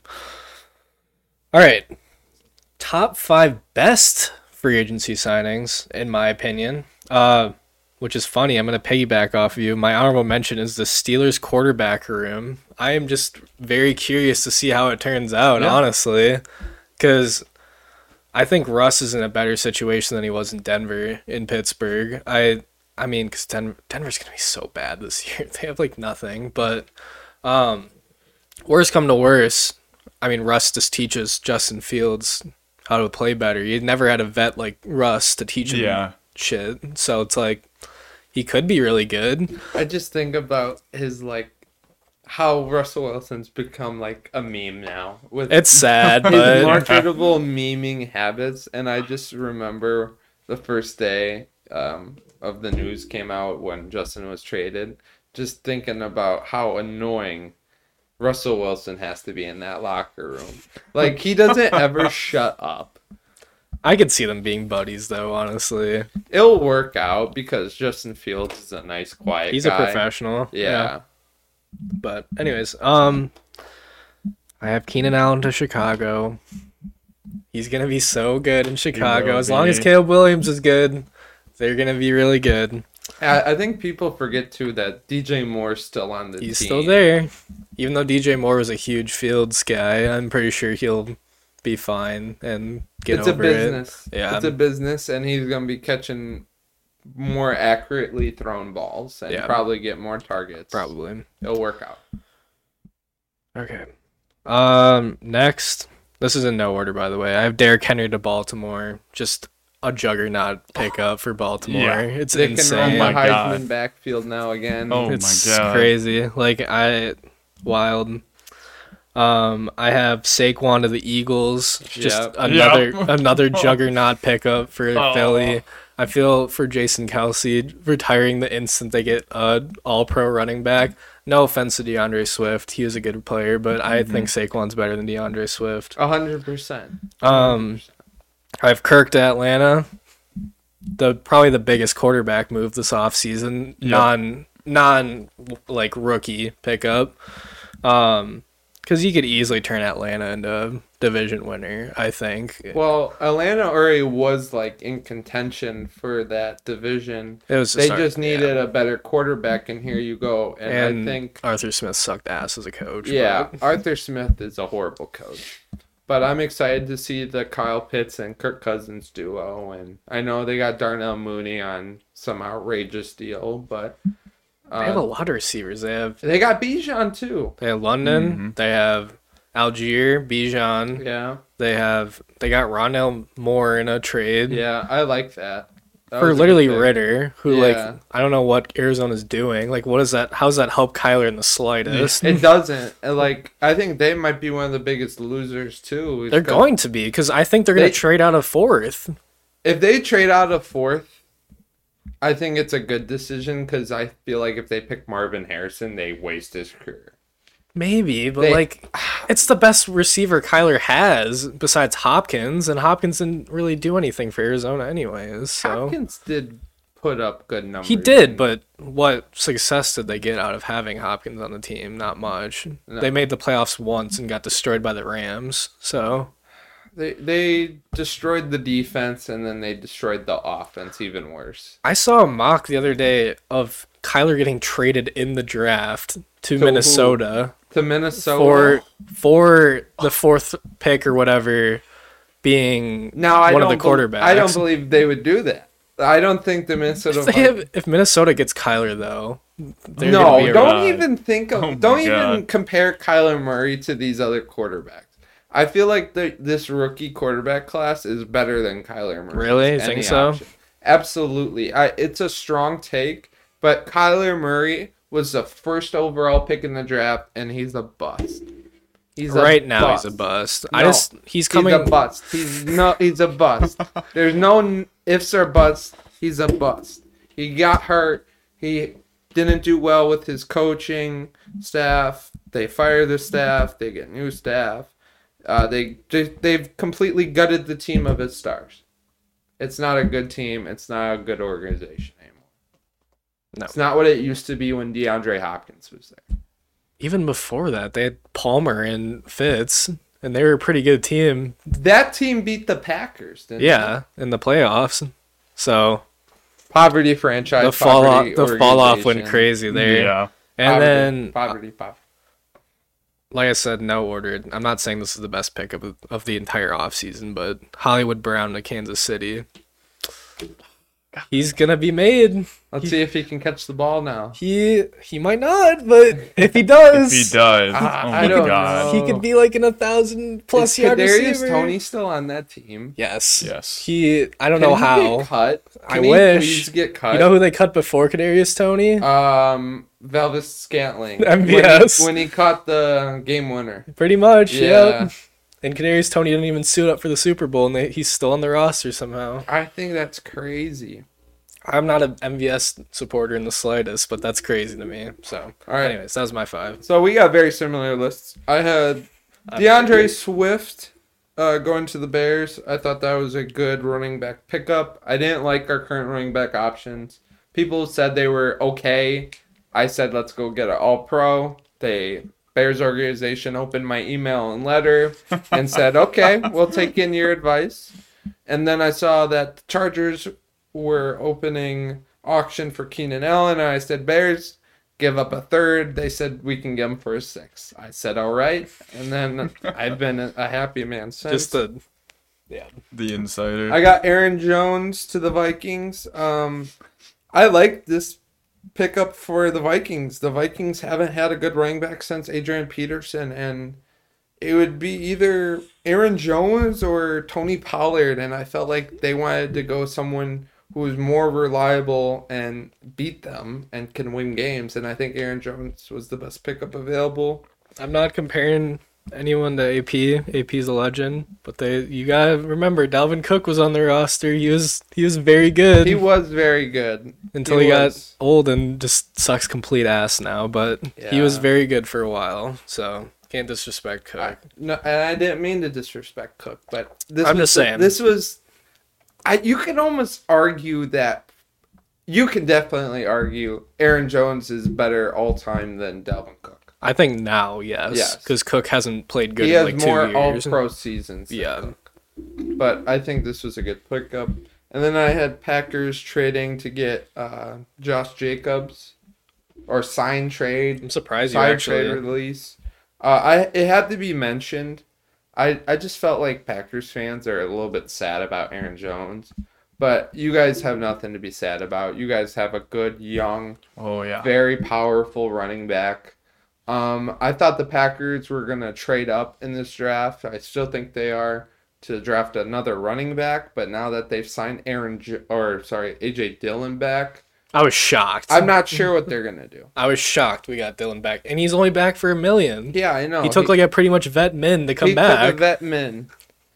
All right. Top five best free agency signings, in my opinion. Uh, which is funny. I'm going to piggyback off of you. My honorable mention is the Steelers quarterback room. I am just very curious to see how it turns out, Yeah. honestly. Because I think Russ is in a better situation than he was in Denver, in Pittsburgh. I I mean, because Den- Denver's going to be so bad this year. They have, like, nothing. But um, worst come to worst, I mean, Russ just teaches Justin Fields how to play better. He never had a vet like Russ to teach him Yeah. shit. So it's like, he could be really good. I just think about his like how Russell Wilson's become like a meme now with It's sad, his but marketable memeing habits, and I just remember the first day um, of the news came out when Justin was traded, just thinking about how annoying Russell Wilson has to be in that locker room. Like, he doesn't ever shut up. I could see them being buddies, though. Honestly, It'll work out because Justin Fields is a nice, quiet he's guy. a professional. Yeah. But anyways, um, I have Keenan Allen to Chicago. He's gonna be so good in Chicago. will As long as be. Caleb Williams is good, they're gonna be really good. I, I think people forget too that D J Moore's still on the He's team. still there. Even though D J Moore was a huge Fields guy, I'm pretty sure he'll be fine and get It's a over business. it. Yeah. It's a business, and he's gonna be catching more accurately thrown balls and Yeah. probably get more targets. Probably. It'll work out. Okay. Um. Next, this is in no order, by the way. I have Derrick Henry to Baltimore. Just a juggernaut pickup for Baltimore. Yeah. It's They can run insane. the Oh my Heisman God. backfield now again. Oh. It's my God. crazy. Like I, wild. Um, I have Saquon to the Eagles. Just Yep. another Yep. another juggernaut pickup for Oh. Philly. I feel for Jason Kelsey retiring the instant they get a All Pro running back. No offense to DeAndre Swift, he was a good player, but I Mm-hmm. think Saquon's better than DeAndre Swift. A hundred percent. Um, I have Kirk to Atlanta. The probably the biggest quarterback move this offseason. Yep. Non non like rookie pickup. Um, because you could easily turn Atlanta into a division winner. I think Well, Atlanta already was like in contention for that division. it was. They sorry, just needed yeah. a better quarterback, and here you go. And, And I think, Arthur Smith sucked ass as a coach. yeah, but- Arthur Smith is a horrible coach. But I'm excited to see the Kyle Pitts and Kirk Cousins duo. And I know they got Darnell Mooney on some outrageous deal, but uh, they have a lot of receivers. They have they got Bijan too. they have London. Mm-hmm. They have Algier, Bijan. Yeah, They have they got Rondell Moore in a trade. yeah, I like that. That For was a literally good pick. Ritter, who Yeah. like I don't know what Arizona's doing. Like, what is that? How's that help Kyler in the slightest? It doesn't. And, Like I think they might be one of the biggest losers too. They're going to be because I think they're going They- to trade out of fourth. If they trade out of fourth, I think it's a good decision because I feel like if they pick Marvin Harrison, they waste his career. Maybe, but They- like, it's the best receiver Kyler has besides Hopkins, and Hopkins didn't really do anything for Arizona anyways. So Hopkins did put up good numbers. he did, and- but what success did they get out of having Hopkins on the team? Not much. No. They made the playoffs once and got destroyed by the Rams. So they they destroyed the defense and then they destroyed the offense even worse. I saw a mock the other day of Kyler getting traded in the draft to To who? Minnesota To Minnesota. for for the fourth pick or whatever, being now I one of don't the bel- quarterbacks. I don't believe they would do that. I don't think the Minnesota. If, they have, if Minnesota gets Kyler though, they're no, gonna be don't around. even think of. Oh my don't even God. compare Kyler Murray to these other quarterbacks. I feel like the, this rookie quarterback class is better than Kyler Murray. Really? You think so? Absolutely. I, it's a strong take, but Kyler Murray was the first overall pick in the draft, and he's a bust. He's a Right now bust. he's a bust. I No, just he's He's coming. a bust. He's no. He's a bust. There's no n- ifs or buts. He's a bust. He got hurt. He didn't do well with his coaching staff. They fire the staff. They get new staff. Uh, they they- they've completely gutted the team of its stars. It's not a good team. It's not a good organization anymore. No. It's not what it used to be when DeAndre Hopkins was there. Even before that, they had Palmer and Fitz, and they were a pretty good team. That team beat the Packers. Didn't Yeah, in the playoffs. So they? Poverty franchise. the fall off, poverty the fall off went organization. crazy there. Yeah. And Poverty, then, poverty, poverty. like I said, no order. I'm not saying this is the best pickup of, of the entire offseason, but Hollywood Brown to Kansas City. He's gonna be made. Let's see if he can catch the ball now. He he might not, but if he does, If he does, I- oh I my don't god. know. he could be like in a thousand plus Is yard Kadarius receiver. Tony still on that team? Yes. Yes. He. I don't Can know he how. Get cut? I Can he wish. please get cut. You know who they cut before Kadarius Tony? Um, Velvis Scantling. M V S. When he, when he caught the game winner. Pretty much. Yeah. Yep. And Kadarius Tony didn't even suit up for the Super Bowl, and they, he's still on the roster somehow. I think that's crazy. I'm not an M V S supporter in the slightest, but that's crazy to me. So, All right. anyways, that was my five. So we got very similar lists. I had DeAndre Swift uh, going to the Bears. I thought that was a good running back pickup. I didn't like our current running back options. People said they were okay. I said, let's go get an all-pro. They Bears organization opened my email and letter and said, okay, we'll take in your advice. And then I saw that the Chargers were opening auction for Keenan Allen. And I said, Bears, give up a third. They said, we can get him for a six. I said, all right. And then I've been a, a happy man since. Just the, yeah. The insider. I got Aaron Jones to the Vikings. Um, I like this pickup for the Vikings. The Vikings haven't had a good running back since Adrian Peterson, and it would be either Aaron Jones or Tony Pollard, and I felt like they wanted to go someone who was more reliable and beat them and can win games, and I think Aaron Jones was the best pickup available. I'm not comparing anyone to A P. A P's a legend, but they you gotta remember Dalvin Cook was on their roster. He was he was very good. He was very good until he he, was. got old and just sucks complete ass now. But he was Yeah. very good for a while, so can't disrespect Cook. I, no, and I didn't mean to disrespect Cook, but this I'm was, just saying. this was. I you can almost argue that. You can definitely argue Aaron Jones is better all time than Dalvin Cook. I think now, yes, Yes. because Cook hasn't played good He in has like more two years. all-pro seasons. than Yeah. Cook. But I think this was a good pickup. And then I had Packers trading to get uh, Josh Jacobs, or sign trade. I'm surprised you Sign actually. trade release. Uh, I it had to be mentioned. I I just felt like Packers fans are a little bit sad about Aaron Jones, but you guys have nothing to be sad about. You guys have a good young, Oh yeah. very powerful running back. Um, I thought the Packers were gonna trade up in this draft. I still think they are to draft another running back, but now that they've signed Aaron J- or sorry A J Dillon back, I was shocked. I'm not sure what they're gonna do. I was shocked we got Dylan back, and he's only back for a million. Yeah, I know. he took like a pretty much vet min to come he back. took a vet min.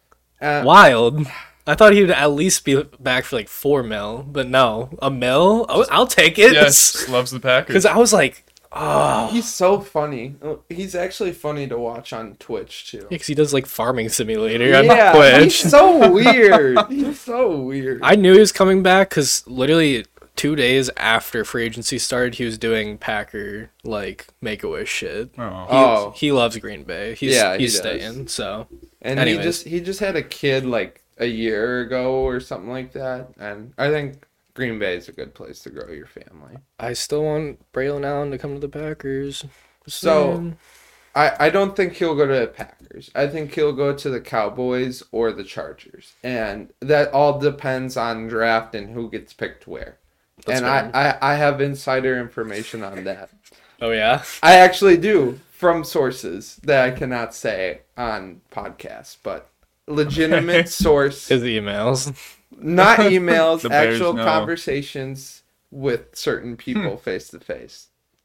Uh, Wild. I thought he would at least be back for like four mil, but no, a mil. Oh, I'll take it. Yes, loves the Packers. Because I was like, oh, He's so funny. He's actually funny to watch on Twitch too. because he does like farming simulator on Yeah, Twitch. he's so weird. He's so weird. I knew he was coming back because literally two days after free agency started, he was doing Packer like Make a Wish shit. He, Oh. Oh. he loves Green Bay. He's Yeah, he he's does. staying. So And Anyways. he just he just had a kid like a year ago or something like that. And I think Green Bay is a good place to grow your family. I still want Braylon Allen to come to the Packers. Just So- saying. I, I don't think he'll go to the Packers. I think he'll go to the Cowboys or the Chargers. And that all depends on draft and who gets picked where. That's and fair. I, I, I have insider information on that. Oh yeah. I actually do from sources that I cannot say on podcasts, but legitimate source, His emails. not emails, The Bears actual know. conversations with certain people face to face.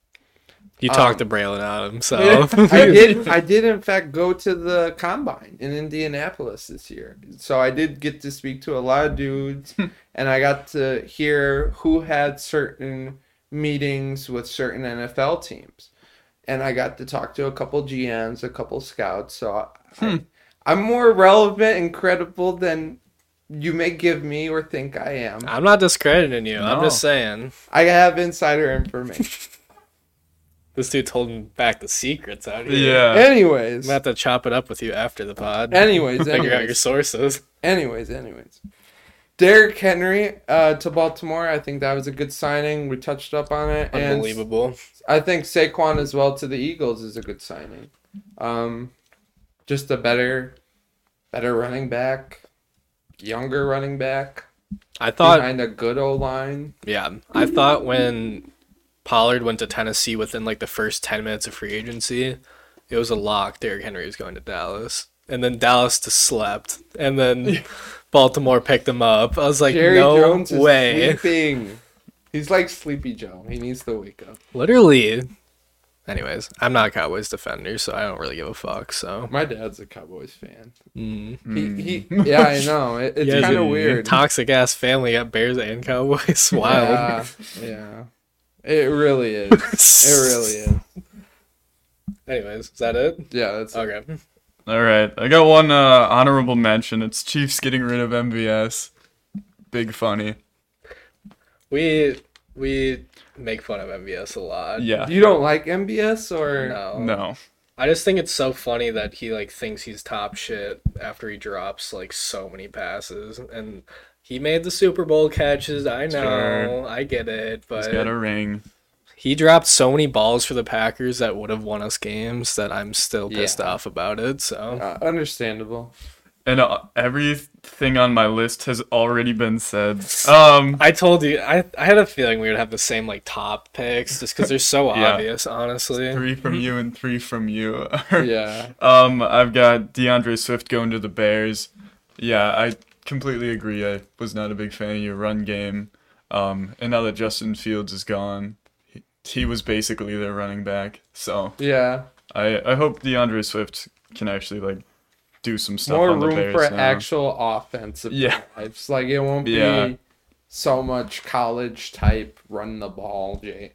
You Um, talked to Braylon Allen, so I did. I did in fact go to the combine in Indianapolis this year, so I did get to speak to a lot of dudes, and I got to hear who had certain meetings with certain N F L teams, and I got to talk to a couple G Ms, a couple scouts. So I, I'm more relevant and credible than you may give me or think I am. I'm not discrediting you. I'm No. just saying I have insider information. this dude's holding back the secrets out here. Yeah. I'm Anyways, gonna have to chop it up with you after the pod. anyways, Figure out your anyways. sources. Anyways, anyways. Derrick Henry uh, to Baltimore. I think that was a good signing. We touched up on it. And Unbelievable. I think Saquon as well to the Eagles is a good signing. Um, just a better, better running back, younger running back I thought, behind a good O line. yeah, I thought when Pollard went to Tennessee within like the first ten minutes of free agency, it was a lock. Derrick Henry was going to Dallas, and then Dallas just slept, and then Baltimore picked him up. I was like, Jerry no Jones is way. sleeping. He's like Sleepy Joe. He needs to wake up. Literally. Anyways, I'm not a Cowboys defender, so I don't really give a fuck. So My dad's a Cowboys fan. mm. He, he yeah, I know. It, it's Yeah, kind of dude. weird. toxic ass family got Bears and Cowboys. Wild. Yeah, yeah. It really is. It really is. Anyways, is that it? Yeah, that's Okay. All right, I got one uh, honorable mention. It's Chiefs getting rid of M V S. Big funny. We we make fun of M V S a lot. Yeah. You don't like M B S or No. No. I just think it's so funny that he like thinks he's top shit after he drops like so many passes, and he made the Super Bowl catches. I know, Sure. I get it, He's got but a ring. he dropped so many balls for the Packers that would have won us games that I'm still pissed Yeah. off about it. So uh, understandable. And uh, everything on my list has already been said. Um, I told you, I I had a feeling we would have the same like top picks just because they're so Yeah. obvious. Honestly, three from you and three from you. Yeah. Um, I've got DeAndre Swift going to the Bears. Yeah, I completely agree. I was not a big fan of your run game. Um, and now that Justin Fields is gone, he, he was basically their running back. So Yeah. I I hope DeAndre Swift can actually like do some stuff More on the room Bears for now. actual offensive Yeah. drives. Like it won't Yeah. be so much college type run the ball, Jay.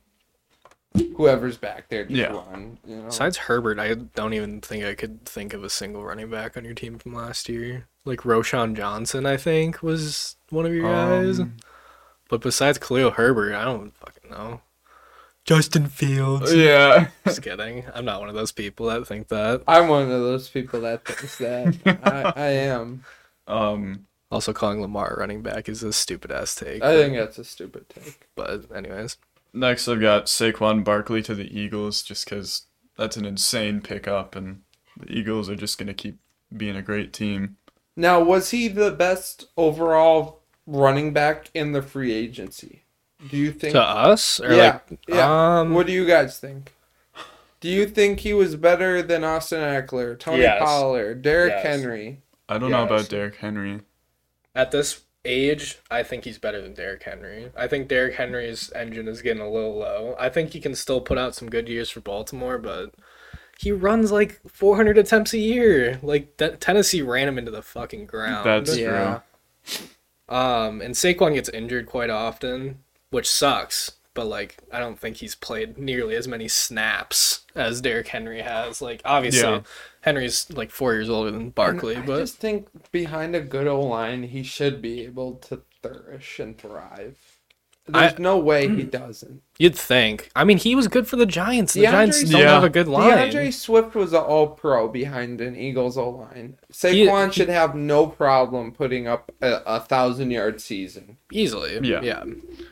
Whoever's back there to Yeah. run. You know? besides Herbert, I don't even think I could think of a single running back on your team from last year. Like Roshan Johnson, I think was one of your guys. Um, But besides Khalil Herbert, I don't fucking know. Justin Fields. yeah. Just kidding. I'm not one of those people that think that. I'm one of those people that thinks that. I, I am. Um, Also, calling Lamar a running back is a stupid ass take. I think that's a stupid take. But anyways, next I've got Saquon Barkley to the Eagles just because that's an insane pickup and the Eagles are just going to keep being a great team. Now, was he the best overall running back in the free agency? Do you think? to us or yeah. like yeah. um, What do you guys think? Do you think he was better than Austin Eckler, Tony Yes. Pollard, Derrick Yes. Henry? I don't know Yes. about Derrick Henry. at this age, I think he's better than Derrick Henry. I think Derrick Henry's engine is getting a little low. I think he can still put out some good years for Baltimore, but he runs like four hundred attempts a year. Like that, Tennessee ran him into the fucking ground. That's Yeah. true. Um, and Saquon gets injured quite often, which sucks. But like, I don't think he's played nearly as many snaps as Derrick Henry has. Like, obviously, Yeah. Henry's like four years older than Barkley, And I but just think behind a good O line, he should be able to flourish and thrive. There's I- no way he doesn't. you'd think. I mean, he was good for the Giants. The DeAndre Giants don't Yeah. have a good line. DeAndre Swift was an all-pro behind an Eagles O-line. Saquon He- should have no problem putting up a, a thousand-yard season. Easily. Yeah. Yeah.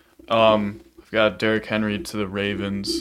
Um, I've got Derrick Henry to the Ravens.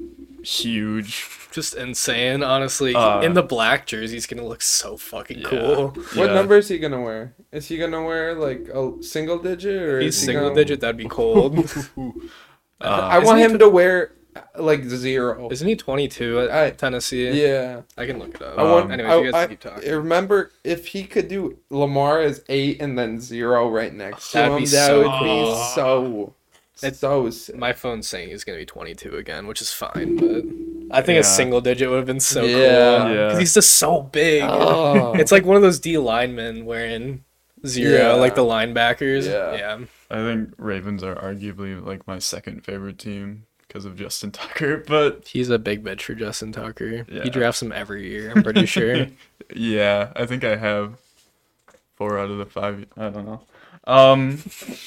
Huge. Just insane, honestly. Uh, In the black jersey, he's gonna look so fucking Yeah. cool. What Yeah. number is he gonna wear? Is he gonna wear like a single digit or He's is he single gonna- digit, that'd be cold. Uh, I Isn't want he him to wear like zero. Isn't he twenty-two at I- Tennessee? Yeah. I can look it up. I want. Anyways, I, you guys I- keep talking. remember if he could do Lamar as eight and then zero right next to That'd him, be that so would cool. be so It's- so sick. My phone's saying he's gonna be twenty-two again, which is fine, but I think Yeah. a single digit would have been so Yeah. cool. Yeah. Because he's just so big. Oh. It's like one of those D linemen wearing zero, Yeah. like the linebackers. Yeah. Yeah. I think Ravens are arguably like my second favorite team because of Justin Tucker, but He's a big bitch for Justin Tucker. Yeah. He drafts him every year, I'm pretty sure. yeah, I think I have four out of the five. I don't know. Um,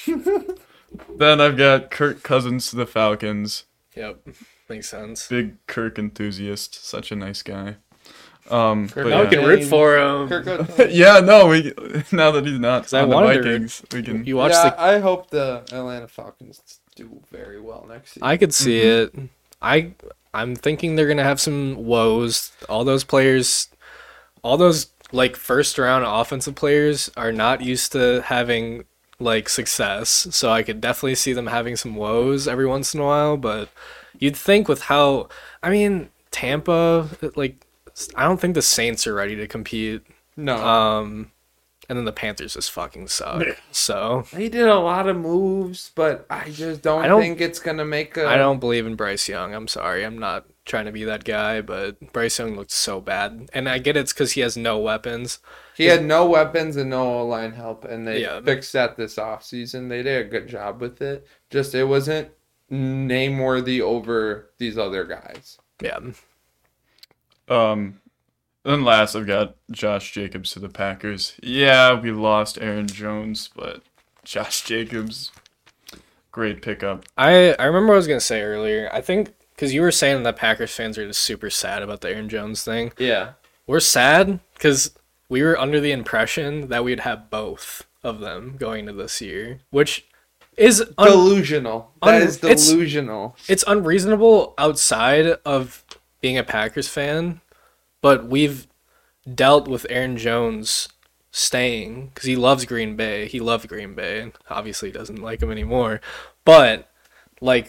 then I've got Kirk Cousins to the Falcons. Yep. Makes sense. Big Kirk enthusiast, such a nice guy. Um, Kirk but Now we yeah. can root for him. Kirk Cousins. yeah, no, we now that he's not 'Cause I on the wanted to root- Vikings, we can. You watch yeah, the I hope the Atlanta Falcons do very well next season. I could see Mm-hmm. it. I I'm thinking they're gonna have some woes. All those players, all those like first round offensive players are not used to having like success. So I could definitely see them having some woes every once in a while. But you'd think with how I mean Tampa, like I don't think the Saints are ready to compete. no, Um, and then the Panthers just fucking suck. So they did a lot of moves, but I just don't, I don't- think it's gonna make a. I don't believe in Bryce Young. I'm sorry. I'm not trying to be that guy, but Bryce Young looked so bad. And I get it's because he has no weapons. He had no weapons and no line help, and they Yeah. fixed that this offseason. They did a good job with it. Just it wasn't name worthy over these other guys. Yeah. Um, Then last, I've got Josh Jacobs to the Packers. Yeah, we lost Aaron Jones, but Josh Jacobs, great pickup. I, I remember what I was going to say earlier. I think, because you were saying that Packers fans are just super sad about the Aaron Jones thing. Yeah. We're sad because we were under the impression that we'd have both of them going into this year, which is un- delusional. That un- is it's- delusional. it's unreasonable outside of being a Packers fan, but we've dealt with Aaron Jones staying because he loves Green Bay. He loved Green Bay. Obviously, he doesn't like him anymore. But, like,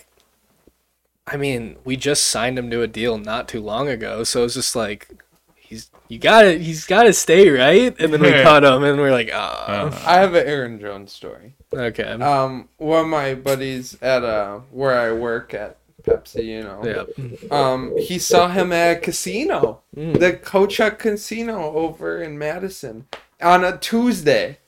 I mean, we just signed him to a deal not too long ago, so it's just like, he's you gotta he's gotta stay, right? And then we Yeah. cut him, and we're like, ah, Uh, I have an Aaron Jones story. okay, Um, one of my buddies at uh where I work at Pepsi, you know. yeah, Um, he saw him at a casino, Mm. the Kochuk Casino over in Madison, on a Tuesday.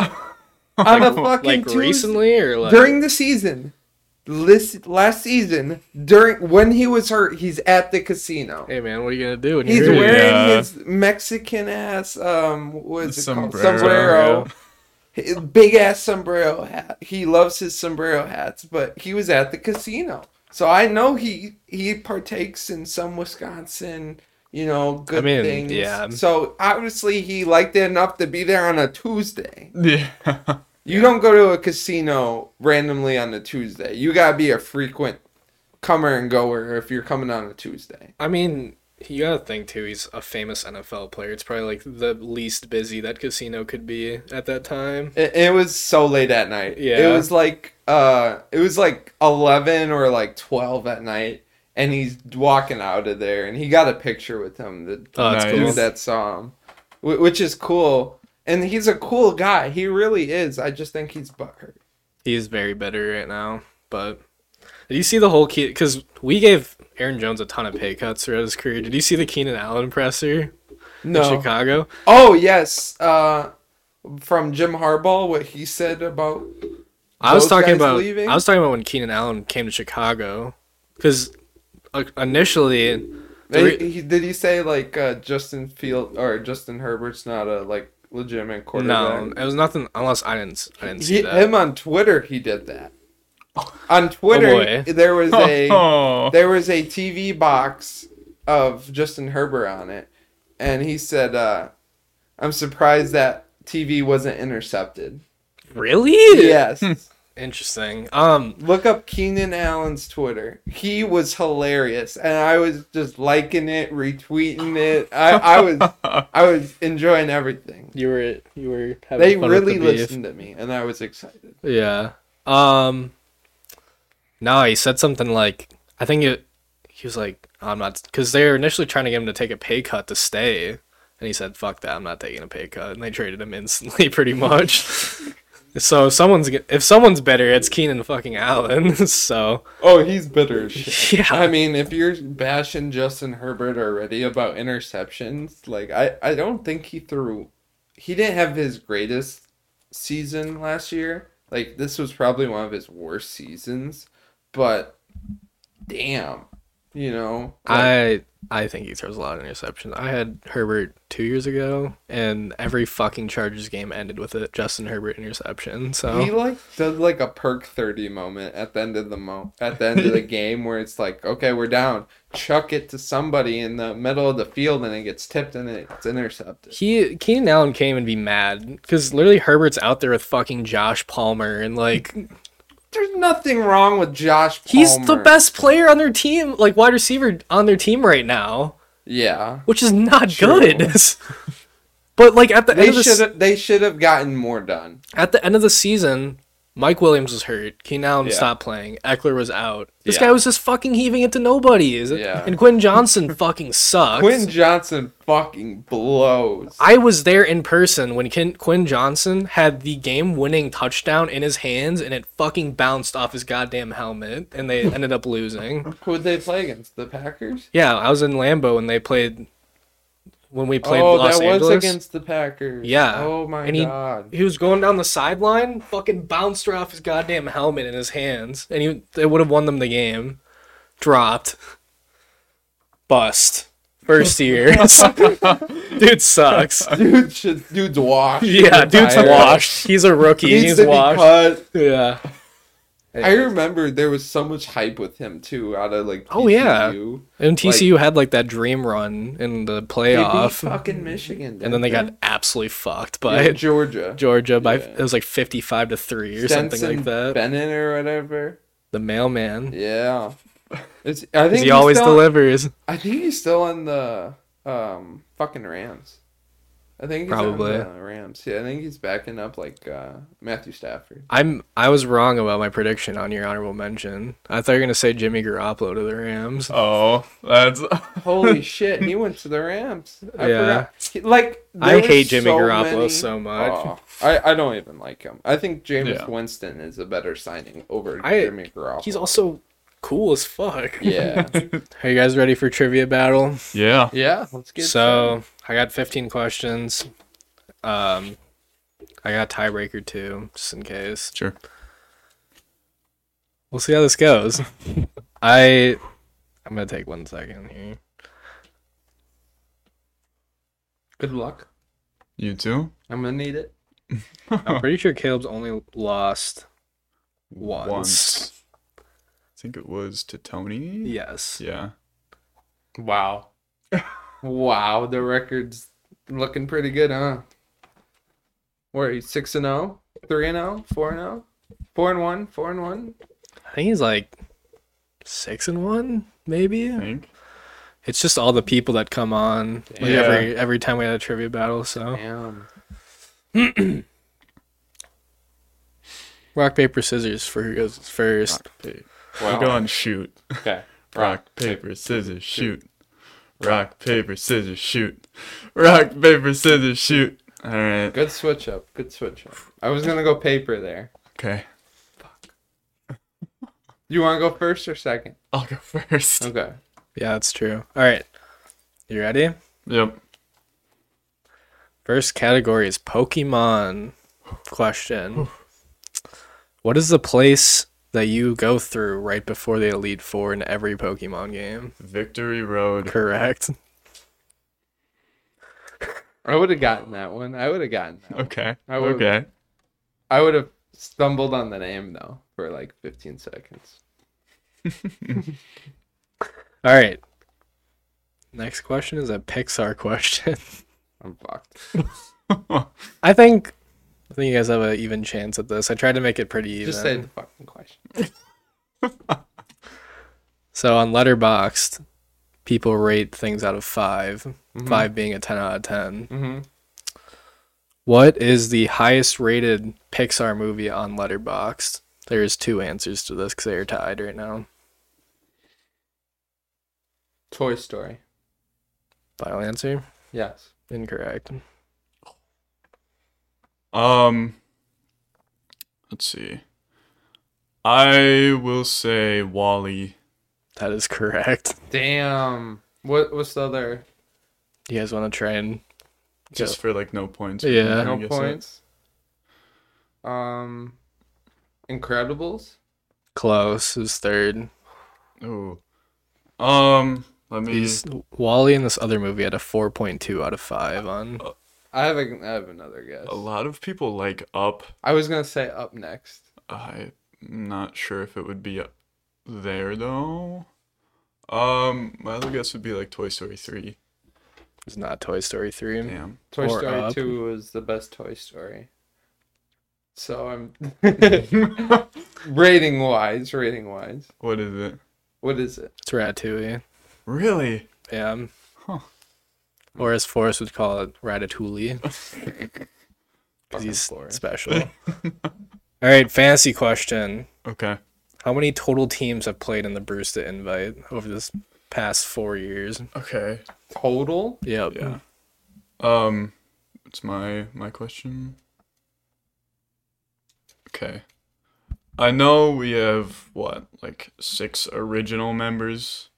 on a fucking like Tuesday. recently or like During the season, list, last season, during when he was hurt, he's at the casino. Hey man, what are you gonna do? When He's you're hurt? wearing Yeah. his Mexican ass um what is it called? Sombrero. Sombrero. His big ass sombrero hat. He loves his sombrero hats, but he was at the casino. So I know he he partakes in some Wisconsin, you know, good I mean, things. yeah. So obviously he liked it enough to be there on a Tuesday. yeah. You don't go to a casino randomly on a Tuesday. You gotta be a frequent comer and goer if you're coming on a Tuesday. I mean, you gotta think too. He's a famous N F L player. It's probably like the least busy that casino could be at that time. It, it was so late at night. Yeah. It was like uh it was like eleven or like twelve at night, and he's walking out of there, and he got a picture with him, the Oh, that's Nice. dude cool. that saw him, wh- which is cool. And he's a cool guy. He really is. I just think he's butthurt. He's very bitter right now. But did you see the whole key? Because we gave Aaron Jones a ton of pay cuts throughout his career. Did you see the Keenan Allen presser in No. Chicago? Oh yes. Uh, from Jim Harbaugh, what he said about I was those talking guys about. leaving? I was talking about when Keenan Allen came to Chicago, because uh, initially, the re- He, he, did he say like uh, Justin Field or Justin Herbert's not a like legitimate quarterback? no, it was nothing. Unless I didn't. I didn't see He, that. him on Twitter, he did that. On Twitter, boy. there was a Oh. there was a T V box of Justin Herbert on it, and he said, uh, "I'm surprised that T V wasn't intercepted." Really? Yes. Interesting. Um. Look up Keenan Allen's Twitter. He was hilarious, and I was just liking it, retweeting it. I, I was I was enjoying everything. You were you were having They fun with really the beef. listened to me, and I was excited. Yeah. Um. No, he said something like, I think it. He was like, I'm not, because they were initially trying to get him to take a pay cut to stay, and he said, "Fuck that, I'm not taking a pay cut," and they traded him instantly, pretty much. So if someone's if someone's better, it's Keenan fucking Allen. So Oh, he's bitter as shit. yeah, I mean, if you're bashing Justin Herbert already about interceptions, like I, I don't think he threw. He didn't have his greatest season last year. Like this was probably one of his worst seasons. But damn, you know, like, I I think he throws a lot of interceptions. I had Herbert two years ago, and every fucking Chargers game ended with a Justin Herbert interception. So he like does like a perk thirty moment at the end of the mo at the end of the game where it's like, okay, we're down, chuck it to somebody in the middle of the field, and it gets tipped and it's intercepted. He Keenan Allen came and be mad because literally Herbert's out there with fucking Josh Palmer, and like There's nothing wrong with Josh Palmer. he's the best player on their team, like wide receiver on their team right now, Yeah. which is not True. good. But like at the They end of the should se- have they should have gotten more done. at the end of the season, Mike Williams was hurt. Keenan Allen Yeah. stopped playing. Eckler was out. This Yeah. guy was just fucking heaving it to nobodies. Yeah. And Quinn Johnson fucking sucks. Quinn Johnson fucking blows. I was there in person when Ken- Quinn Johnson had the game-winning touchdown in his hands, and it fucking bounced off his goddamn helmet, and they ended up losing. Who'd they play against? The Packers? Yeah, I was in Lambeau when they played. When we played oh, Los that Angeles. was against the Packers. Yeah. Oh my And he- god. He was going down the sideline, fucking bounced her off his goddamn helmet in his hands, and he they would have won them the game. Dropped. Bust. first years. Dude sucks. Dude, should, dude's washed. Yeah, dude's Retired. washed. He's a rookie. Needs He's to be washed. cut. Yeah. I remember there was so much hype with him too, out of like T C U. Oh, yeah. And T C U Like- had like that dream run in the They beat playoff, fucking Michigan, and then they didn't got absolutely fucked they? by Yeah, Georgia. Georgia by Yeah. it was like fifty-five to three or Stenson something like that. Bennett or whatever. The mailman. Yeah. It's, I think He he's always still, delivers. I think he's still on the um fucking Rams. I think he's Probably. on the Rams. Yeah, I think he's backing up like uh, Matthew Stafford. I'm I was wrong about my prediction on your honorable mention. I thought you were gonna say Jimmy Garoppolo to the Rams. Oh, that's Holy shit, he went to the Rams. I Yeah. forgot. He- like I there were hate Jimmy so Garoppolo many- so much. Oh, I, I don't even like him. I think Jameis Yeah. Winston is a better signing over I- Jimmy Garoppolo. He's also cool as fuck. Yeah. Are you guys ready for trivia battle? yeah. Yeah, let's get So I got fifteen questions. Um, I got tiebreaker too, just in case. Sure. We'll see how this goes. I I'm gonna take one second here. Good luck. You too. I'm gonna need it. I'm pretty sure Caleb's only lost once. I think it was to Tony. Yes. Yeah. Wow. Wow, the record's looking pretty good, huh? Where are you? Six and zero, three and zero, four and zero, four and one, four and one. I think he's like six and one, maybe. I think. It's just all the people that come on like Yeah. every every time we had a trivia battle. So Damn. rock paper scissors for who goes first. Rock, paper. Wow. We're going shoot. Okay. Rock, paper, scissors, shoot. Rock, paper, scissors, shoot. Rock, paper, scissors, shoot. All right. Good switch up. Good switch up. I was gonna go paper there. Okay. You want to go first or second? I'll go first. Okay. Yeah, that's true. All right, you ready? Yep. First category is Pokemon. Question: what is the place that you go through right before the Elite Four in every Pokemon game? Victory Road. Correct. I would have gotten that one. I would have gotten that one. Okay. I would've- Okay. I would have stumbled on the name though for like fifteen seconds. All right. Next question is a Pixar question. I'm fucked. I think I think you guys have an even chance at this. I tried to make it pretty even. Just say the fucking question. So on Letterboxd, people rate things out of five, Mhm. five being a ten out of ten. Mm-hmm. What is the highest rated Pixar movie on Letterboxd? There's two answers to this because they are tied right now. Toy Story. Final answer? Yes. Incorrect. Um. Let's see. I will say Wally. That is correct. Damn. What? What's the other? You guys want to try and Just for like no points. Yeah. I No guess points. Um. Incredibles. close? Is third. that- Oh. Um. Let me. These Wally in this other movie had a four point two out of five on. I have a, I have another guess. A lot of people like Up. I was gonna say Up Next. I'm not sure if it would be up there though. Um, my other guess would be like Toy Story three. It's not Toy Story three. Damn. Toy Or Story Up. two was the best Toy Story. So I'm rating wise, rating wise. What is it? What is it? It's Ratatouille. Really? Yeah. Huh. Or as Forrest would call it, Ratatouille. Because Fucking he's Forrest. special. All right, fantasy question. Okay. How many total teams have played in the Brewster Invite over this past four years? Okay. Total? Yep. Yeah. Um, it's my my question. Okay. I know we have what, like six original members.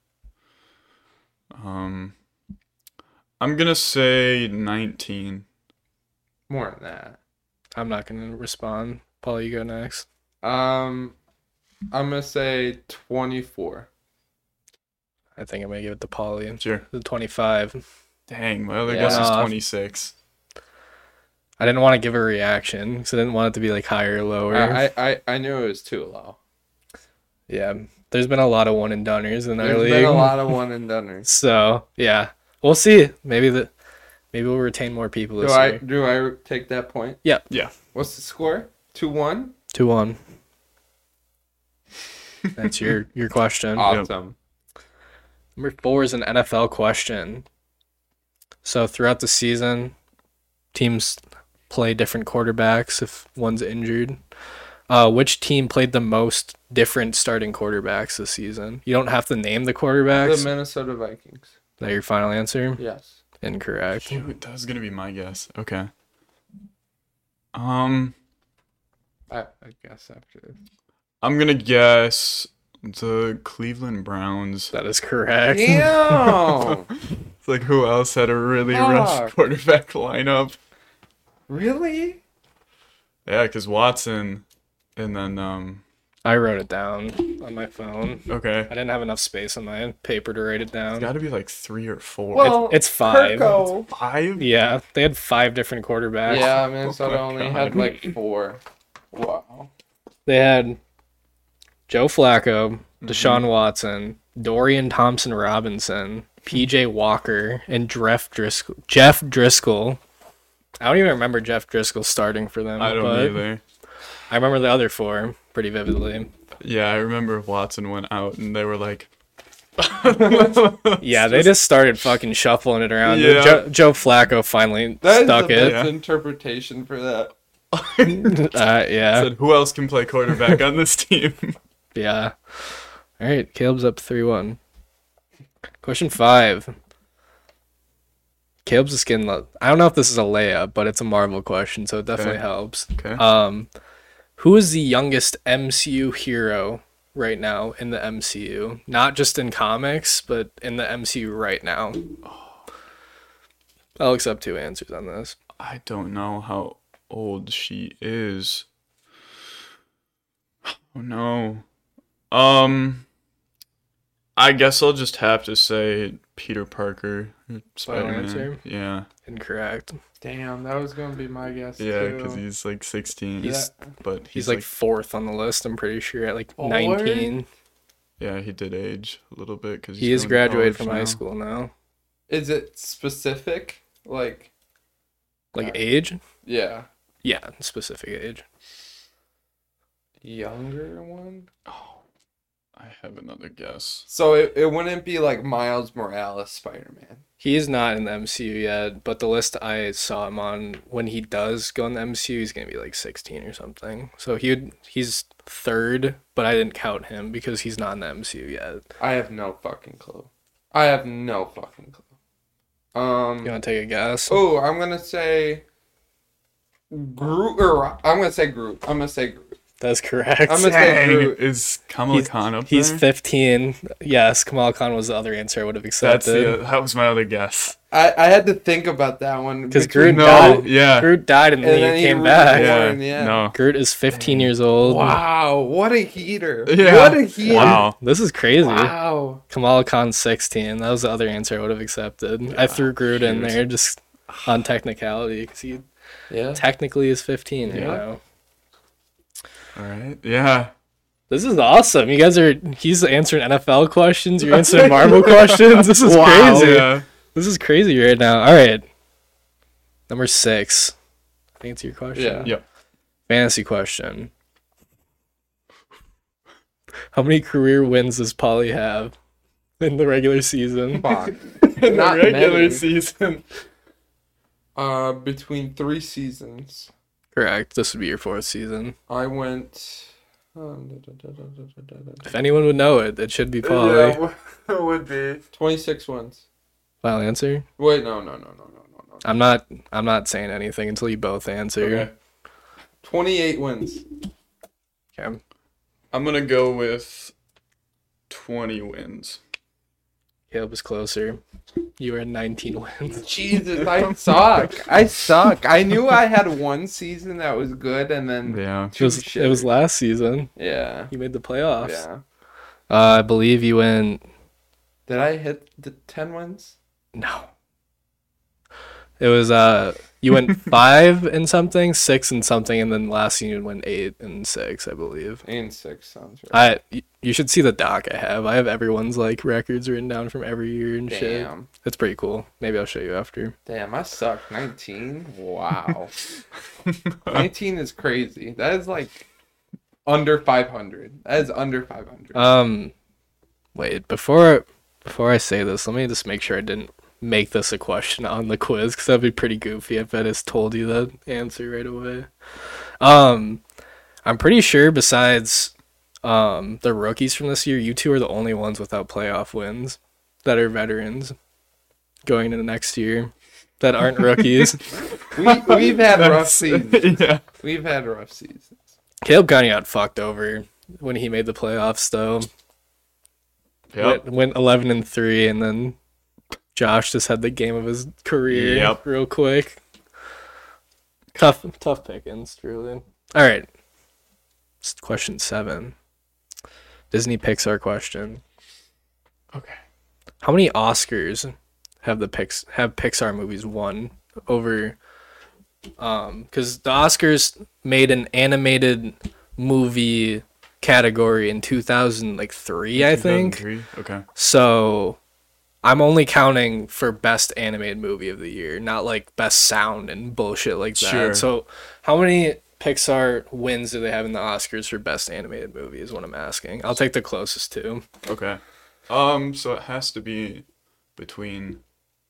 Um, I'm gonna say nineteen. More than that. I'm not going to respond. Paul, you go next. Um, I'm gonna say twenty-four. I think I'm gonna give it to Paulie. Sure. The twenty-five. Dang, my other Yeah. guess is Uh, twenty-six. I didn't want to give a reaction because I didn't want it to be like higher or lower. I, I I knew it was too low. Yeah, there's been a lot of one and doneers in our There's league. been a lot of one and doneers. So yeah, we'll see. Maybe the maybe we'll retain more people Do this I year. do I take that point? Yeah, Yeah. What's the score? Two one. two one. That's your your question. Awesome. Number four is an N F L question. So throughout the season, teams play different quarterbacks if one's injured. Uh, which team played the most different starting quarterbacks this season? You don't have to name the The quarterbacks. Minnesota Vikings. Is that your final answer? Yes. Incorrect. Shoot, that was gonna be my guess. Okay. Um, I, I guess after this. I'm gonna guess the Cleveland Browns. That is correct. Damn. It's like who else had a really Fuck. rough quarterback lineup? Really? Yeah, because Watson, and then um. I wrote it down on my phone. Okay. I didn't have enough space on my paper to write it It's down. got to be like three or four. Well, it's five. Kirko. Five? Yeah, they had five different quarterbacks. Yeah, Minnesota Oh my only God. had like four. Wow. They had Joe Flacco, Mm-hmm. Deshaun Watson, Dorian Thompson Robinson, P J Walker, and Jeff Driscoll. Jeff Driscoll. I don't even remember Jeff Driscoll starting for them. I don't but either. I remember the other four pretty vividly. Yeah, I remember Watson went out and they were like, Yeah, they just started fucking shuffling it around. Yeah. Joe, Joe Flacco finally That is stuck the it. best Yeah. interpretation for that. Uh, yeah, said, who else can play quarterback on this team? yeah. All right, Caleb's up three one. Question five. Caleb's just getting. lo- I don't know if this is a layup, but it's a Marvel question, so it definitely Okay. helps. Okay. Um, who is the youngest M C U hero right now in the M C U? Not just in comics, but in the M C U right now. I'll accept two answers on this. I don't know how old she is. Oh no. Um I guess I'll just have to say Peter Parker. Spider-Man. answer? Yeah. Incorrect. Damn, that was gonna be my guess Yeah, too. because he's like sixteen. He's- but He's, like, fourth on the list, I'm pretty sure, at like Four? nineteen. yeah, he did age a little bit because He is graduated from high school now. Is it specific? Like, Like Uh, age? yeah, Yeah, specific age. younger one. Oh, I have another guess. So it, it wouldn't be like Miles Morales Spider-Man. He is not in the M C U yet, but the list I saw him on, when he does go in the M C U, he's gonna be like sixteen or something. So he would, he's third, but I didn't count him because he's not in the M C U yet. I have no fucking clue. I have no fucking clue. Um. You want to take a guess? Oh, I'm gonna say Groot. Or I'm gonna say Groot. I'm gonna say Groot. That's correct. I'm gonna say Dang, Groot. is Kamala He's, Khan up he's there? fifteen. Yes, Kamal Khan was the other answer I would have That's accepted. the, that was my other guess. I, I had to think about that one Because between- Groot No, died. yeah. Groot died and And then then he he came re- back. yeah. Yeah, Born, yeah. no. Groot is fifteen years old. Wow, what a heater! Yeah. What a heater! Wow. This is crazy. Wow. Kamala Khan's sixteen. That was the other answer I would have accepted. I threw Groot in shoot. there just on technicality because he Yeah. technically is fifteen right Yeah. now. All right. Yeah. This is awesome. You guys are, he's answering N F L questions. You're answering Marvel questions. This is Wow. crazy. Yeah. This is crazy right now. All right. Number six. I think it's your question. Yeah. Yep. Fantasy question. How many career wins does Polly have in the regular season? Fuck. In Not the regular many. season. Uh, between three seasons, Correct. This would be your fourth season. I went. um, da, da, da, da, da, da, da, If da. anyone would know it, it should be Polly. Yeah, it would be twenty-six wins. Final answer? Wait, no, no, no, no, no, no, no. I'm not I'm not saying anything until you both answer. Okay. twenty-eight wins. Okay. I'm gonna go with twenty wins. Caleb was closer. You were at nineteen wins. Jesus, I suck. I suck. I knew I had one season that was good, and then Yeah. It was, two it was shit. last season. Yeah. You made the playoffs. Yeah. Uh, I believe you went Did I hit the ten wins? No. It was uh you went five and something, six and something, and then last year you went eight and six, I believe. Eight and six sounds right. I you should see the doc I have. I have everyone's like records written down from every year and shit. Damn. It's pretty cool. Maybe I'll show you after. Damn, I suck. nineteen? Wow. nineteen is crazy. That is like under five hundred. That is under five hundred. Um wait, before before I say this, let me just make sure I didn't make this a question on the quiz, because that'd be pretty goofy if I just told you the answer right away. Um, I'm pretty sure besides um the rookies from this year, you two are the only ones without playoff wins that are veterans going into next year that aren't rookies. we, we've had rough That's- seasons. yeah. We've had rough seasons. Caleb kind of got fucked over when he made the playoffs, though. Yep. Went, went eleven and three, and then Josh just had the game of his career Yep. real quick. Tough, tough pickings, truly. All right. S- Question seven. Disney Pixar question. Okay. How many Oscars have the Pix have Pixar movies won over? Um, because the Oscars made an animated movie category in two thousand like three, I think. two thousand three? Okay. So I'm only counting for best animated movie of the year, not like best sound and bullshit like that. Sure. So how many Pixar wins do they have in the Oscars for best animated movie is what I'm asking. I'll take the closest two. Okay. Um, so it has to be between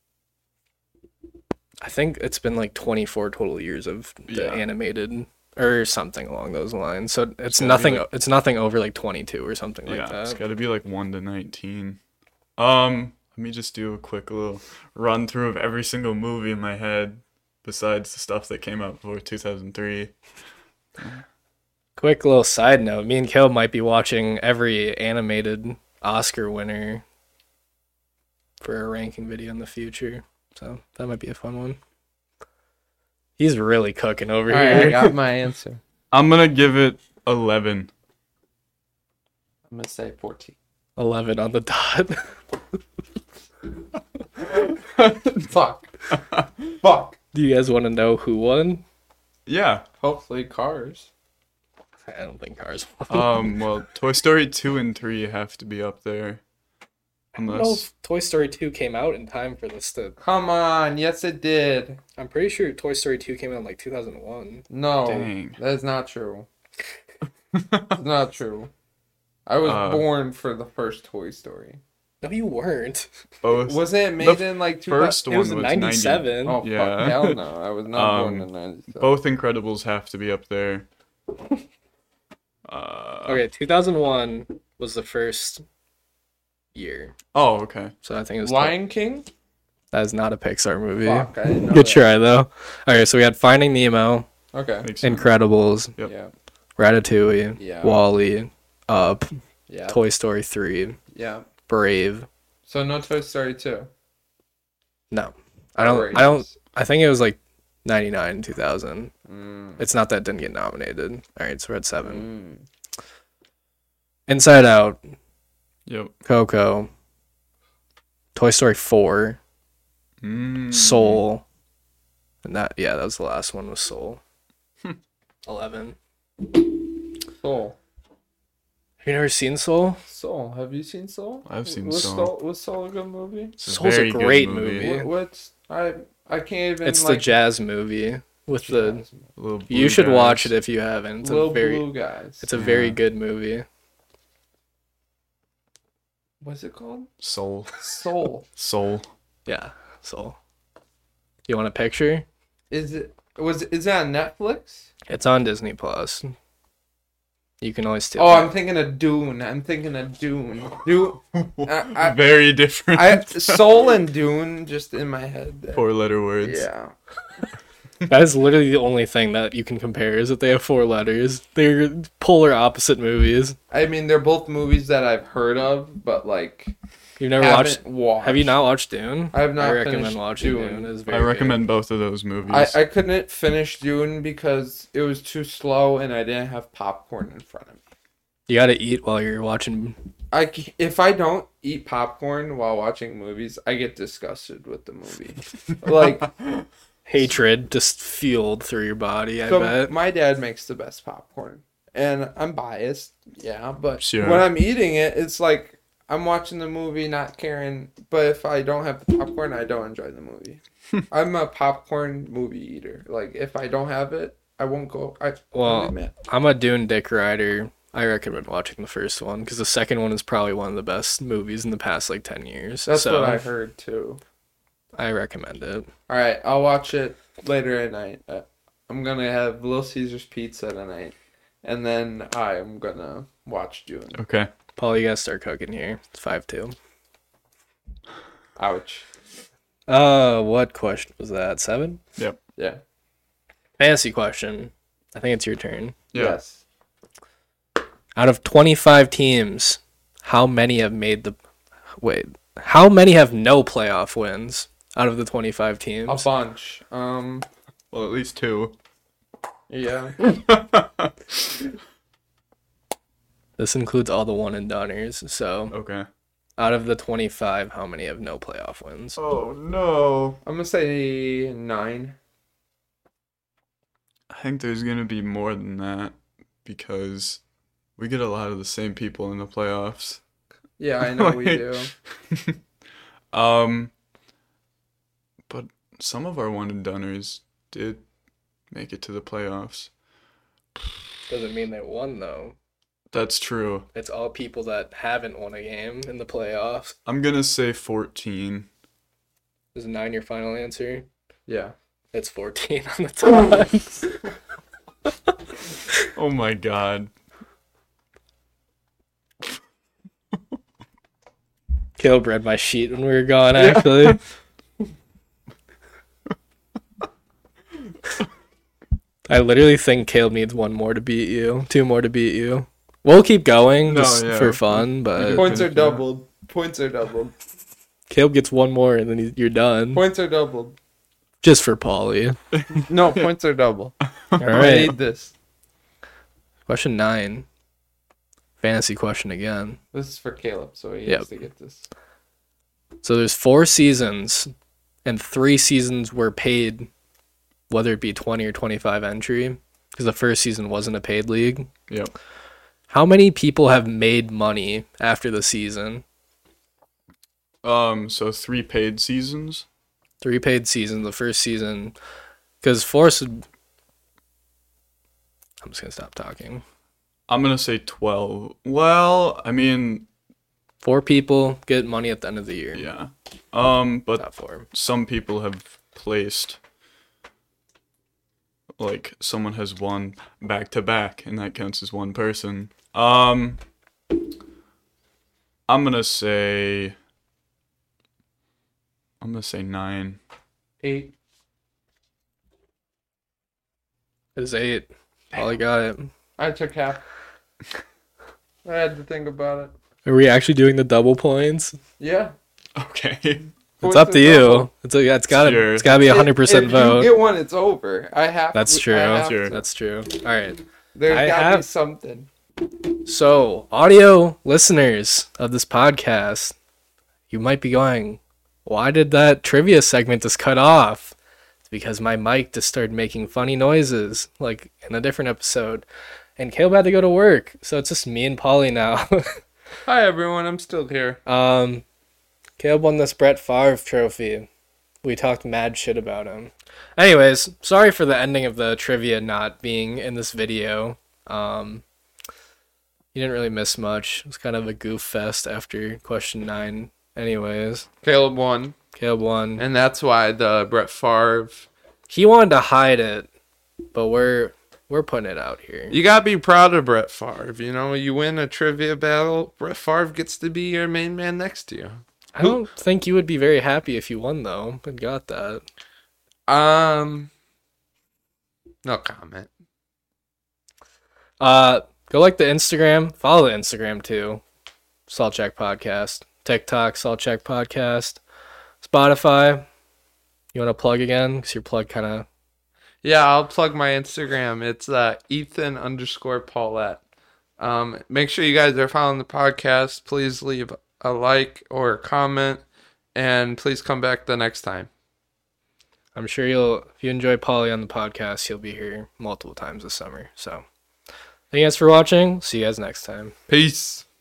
I think it's been like twenty-four total years of the Yeah. animated or something along those lines. So it's gotta be nothing like- it's nothing over like twenty-two or something yeah, like it's that. got to be like one to nineteen. Um, let me just do a quick little run through of every single movie in my head besides the stuff that came out before two thousand three. Quick little side note, me and Caleb might be watching every animated Oscar winner for a ranking video in the future. So that might be a fun one. He's really cooking over All right, I here. got my answer. I'm going to give it eleven. I'm going to say fourteen. eleven on the dot. Fuck. Fuck. Do you guys want to know who won? Yeah. Hopefully Cars. I don't think Cars won. Um, well, Toy Story two and three have to be up there. I don't know Unless if Toy Story two came out in time for this to... Come on. Yes, it did. I'm pretty sure Toy Story two came out in like two thousand one. No. Dang. That is not true. It's not true. I was Uh, born for the first Toy Story. No, you weren't. both Wasn't it made the in like two first It one was was in ninety. ninety-seven. Oh, Yeah. fuck. Hell no. I was not born Um, in ninety-seven. Both Incredibles have to be up there. Uh, Okay, two thousand one was the first year. Oh, okay. So I think it was... Lion King? That is not a Pixar movie. Fuck, I didn't know Good that. try, though. Okay, so we had Finding Nemo, Okay. Makes sense. Incredibles, Yep. Yeah. Ratatouille, Yeah. Wall-E, Up, Yeah. Toy Story three, Yeah. Brave. So no Toy Story two. No, I don't. I don't. Outrageous. I think it was like ninety-nine, two thousand. Mm. It's not that it didn't get nominated. All right, so we're at seven. Mm. Inside Out, Yep. Coco, Toy Story four, Mm. Soul, and that yeah, that was the last one was Soul. eleven. Soul. Have you never seen Soul? Soul. Have you seen Soul? I've seen was Soul. Was Soul a good movie? It's a Soul's a very good great movie. What, what's I? I can't even. It's the like, jazz movie with the. jazz. Little You blue should guys. watch it if you haven't. It's a Little very. Blue Guys. It's a very Yeah. good movie. What's it called? Soul. Soul. Soul. Yeah, Soul. You want a picture? Is it? Was is that on Netflix? It's on Disney Plus. You can always tip Oh, it. I'm thinking of Dune. I'm thinking of Dune. Dune. I, I, Very different. I Soul and Dune just in my head. there. Four letter words. Yeah. That is literally the only thing that you can compare is that they have four letters. They're polar opposite movies. I mean, they're both movies that I've heard of, but like You've never haven't watched. watched. Have you not watched Dune? I have not I recommend finished watching Dune. Dune. It's I very recommend both of those movies. I, I couldn't finish Dune because it was too slow and I didn't have popcorn in front of me. Good. You got to eat while you're watching. I c- if I don't eat popcorn while watching movies, I get disgusted with the movie. Like, Hatred just fueled through your body, I so bet. my dad makes the best popcorn. And I'm biased, yeah, but Sure. when I'm eating it, it's like I'm watching the movie, not caring. But if I don't have the popcorn, I don't enjoy the movie. I'm a popcorn movie eater. Like, if I don't have it, I won't go. I Well, I'll admit. I'm a Dune Dick Rider. I recommend watching the first one because the second one is probably one of the best movies in the past like ten years. That's so what I heard too. I recommend it. All right, I'll watch it later at night. Uh, I'm gonna have Little Caesars pizza tonight, and then I'm gonna watch Dune. Okay. Paul, you gotta start cooking here. It's five two. Ouch. Uh, what question was that? Seven? Yep. Yeah. Fantasy question. I think it's your turn. Yeah. Yes. Out of twenty-five teams, how many have made the... Wait. How many have no playoff wins out of the twenty-five A teams? bunch. Um. Well, at least two. Yeah. This includes all the one and doners. So, Okay. out of the twenty-five, how many have no playoff wins? Oh no. I'm gonna say nine. I think there's gonna be more than that because we get a lot of the same people in the playoffs. Yeah, I know we do. um, but some of our one and doners did make it to the playoffs. Doesn't mean they won, though. That's true. It's all people that haven't won a game in the playoffs. I'm gonna say fourteen. Is nine your final answer? Yeah. It's fourteen on the ties. Oh my god. Caleb read my sheet when we were gone, actually. I literally think Caleb needs one more to beat you. Two more to beat you. We'll keep going No, just yeah. for fun, but Points are Yeah. doubled. Points are doubled. Caleb gets one more and then he's- you're done. Points are doubled. Just for Paulie. No, points are double. All I right. need this. Question nine. Fantasy question again. This is for Caleb, so he Yep. has to get this. So there's four seasons, and three seasons were paid, whether it be twenty or twenty-five entry, because the first season wasn't a paid league. Yep. How many people have made money after the season? Um, so three paid seasons. Three paid seasons, the first season, because Force would... I'm just going to stop talking. I'm gonna say twelve. Well, I mean, Four people get money at the end of the year. yeah. Um, but Not four. some people have placed, like, someone has won back to back, and that counts as one person. Um, I'm gonna say, I'm gonna say nine. Eight. It is eight. All I got it. I took half. I had to think about it. Are we actually doing the double points? Yeah. Okay. It's Points up are to you. double. It's a, it's gotta Sure. it's gotta be a hundred percent If vote. you get one, it's over. I have. That's I true. have Sure. to. That's true. All right. There's I gotta be have- something. So, audio listeners of this podcast, you might be going, "Why did that trivia segment just cut off?" It's because my mic just started making funny noises, like in a different episode, and Caleb had to go to work, so it's just me and Polly now. Hi everyone, I'm still here. Um, Caleb won this Brett Favre trophy. We talked mad shit about him. Anyways, sorry for the ending of the trivia not being in this video. Um, you didn't really miss much. It was kind of a goof fest after question nine. Anyways, Caleb won, Caleb won. and that's why the Brett Favre. He wanted to hide it, but we're we're putting it out here. You gotta be proud of Brett Favre. You know, you win a trivia battle, Brett Favre gets to be your main man next to you. I don't think you would be very happy if you won, though. I got that. Um, no comment. Uh, go like the Instagram. Follow the Instagram too. Salt Check Podcast. TikTok, Salt Check Podcast. Spotify. You want to plug again? Because your plug kind of... Yeah, I'll plug my Instagram. It's uh, Ethan underscore Paulette. Um, make sure you guys are following the podcast. Please leave a like or a comment, and please come back the next time. I'm sure you'll, if you enjoy Paulie on the podcast, he'll be here multiple times this summer. So, thank you guys for watching. See you guys next time. Peace.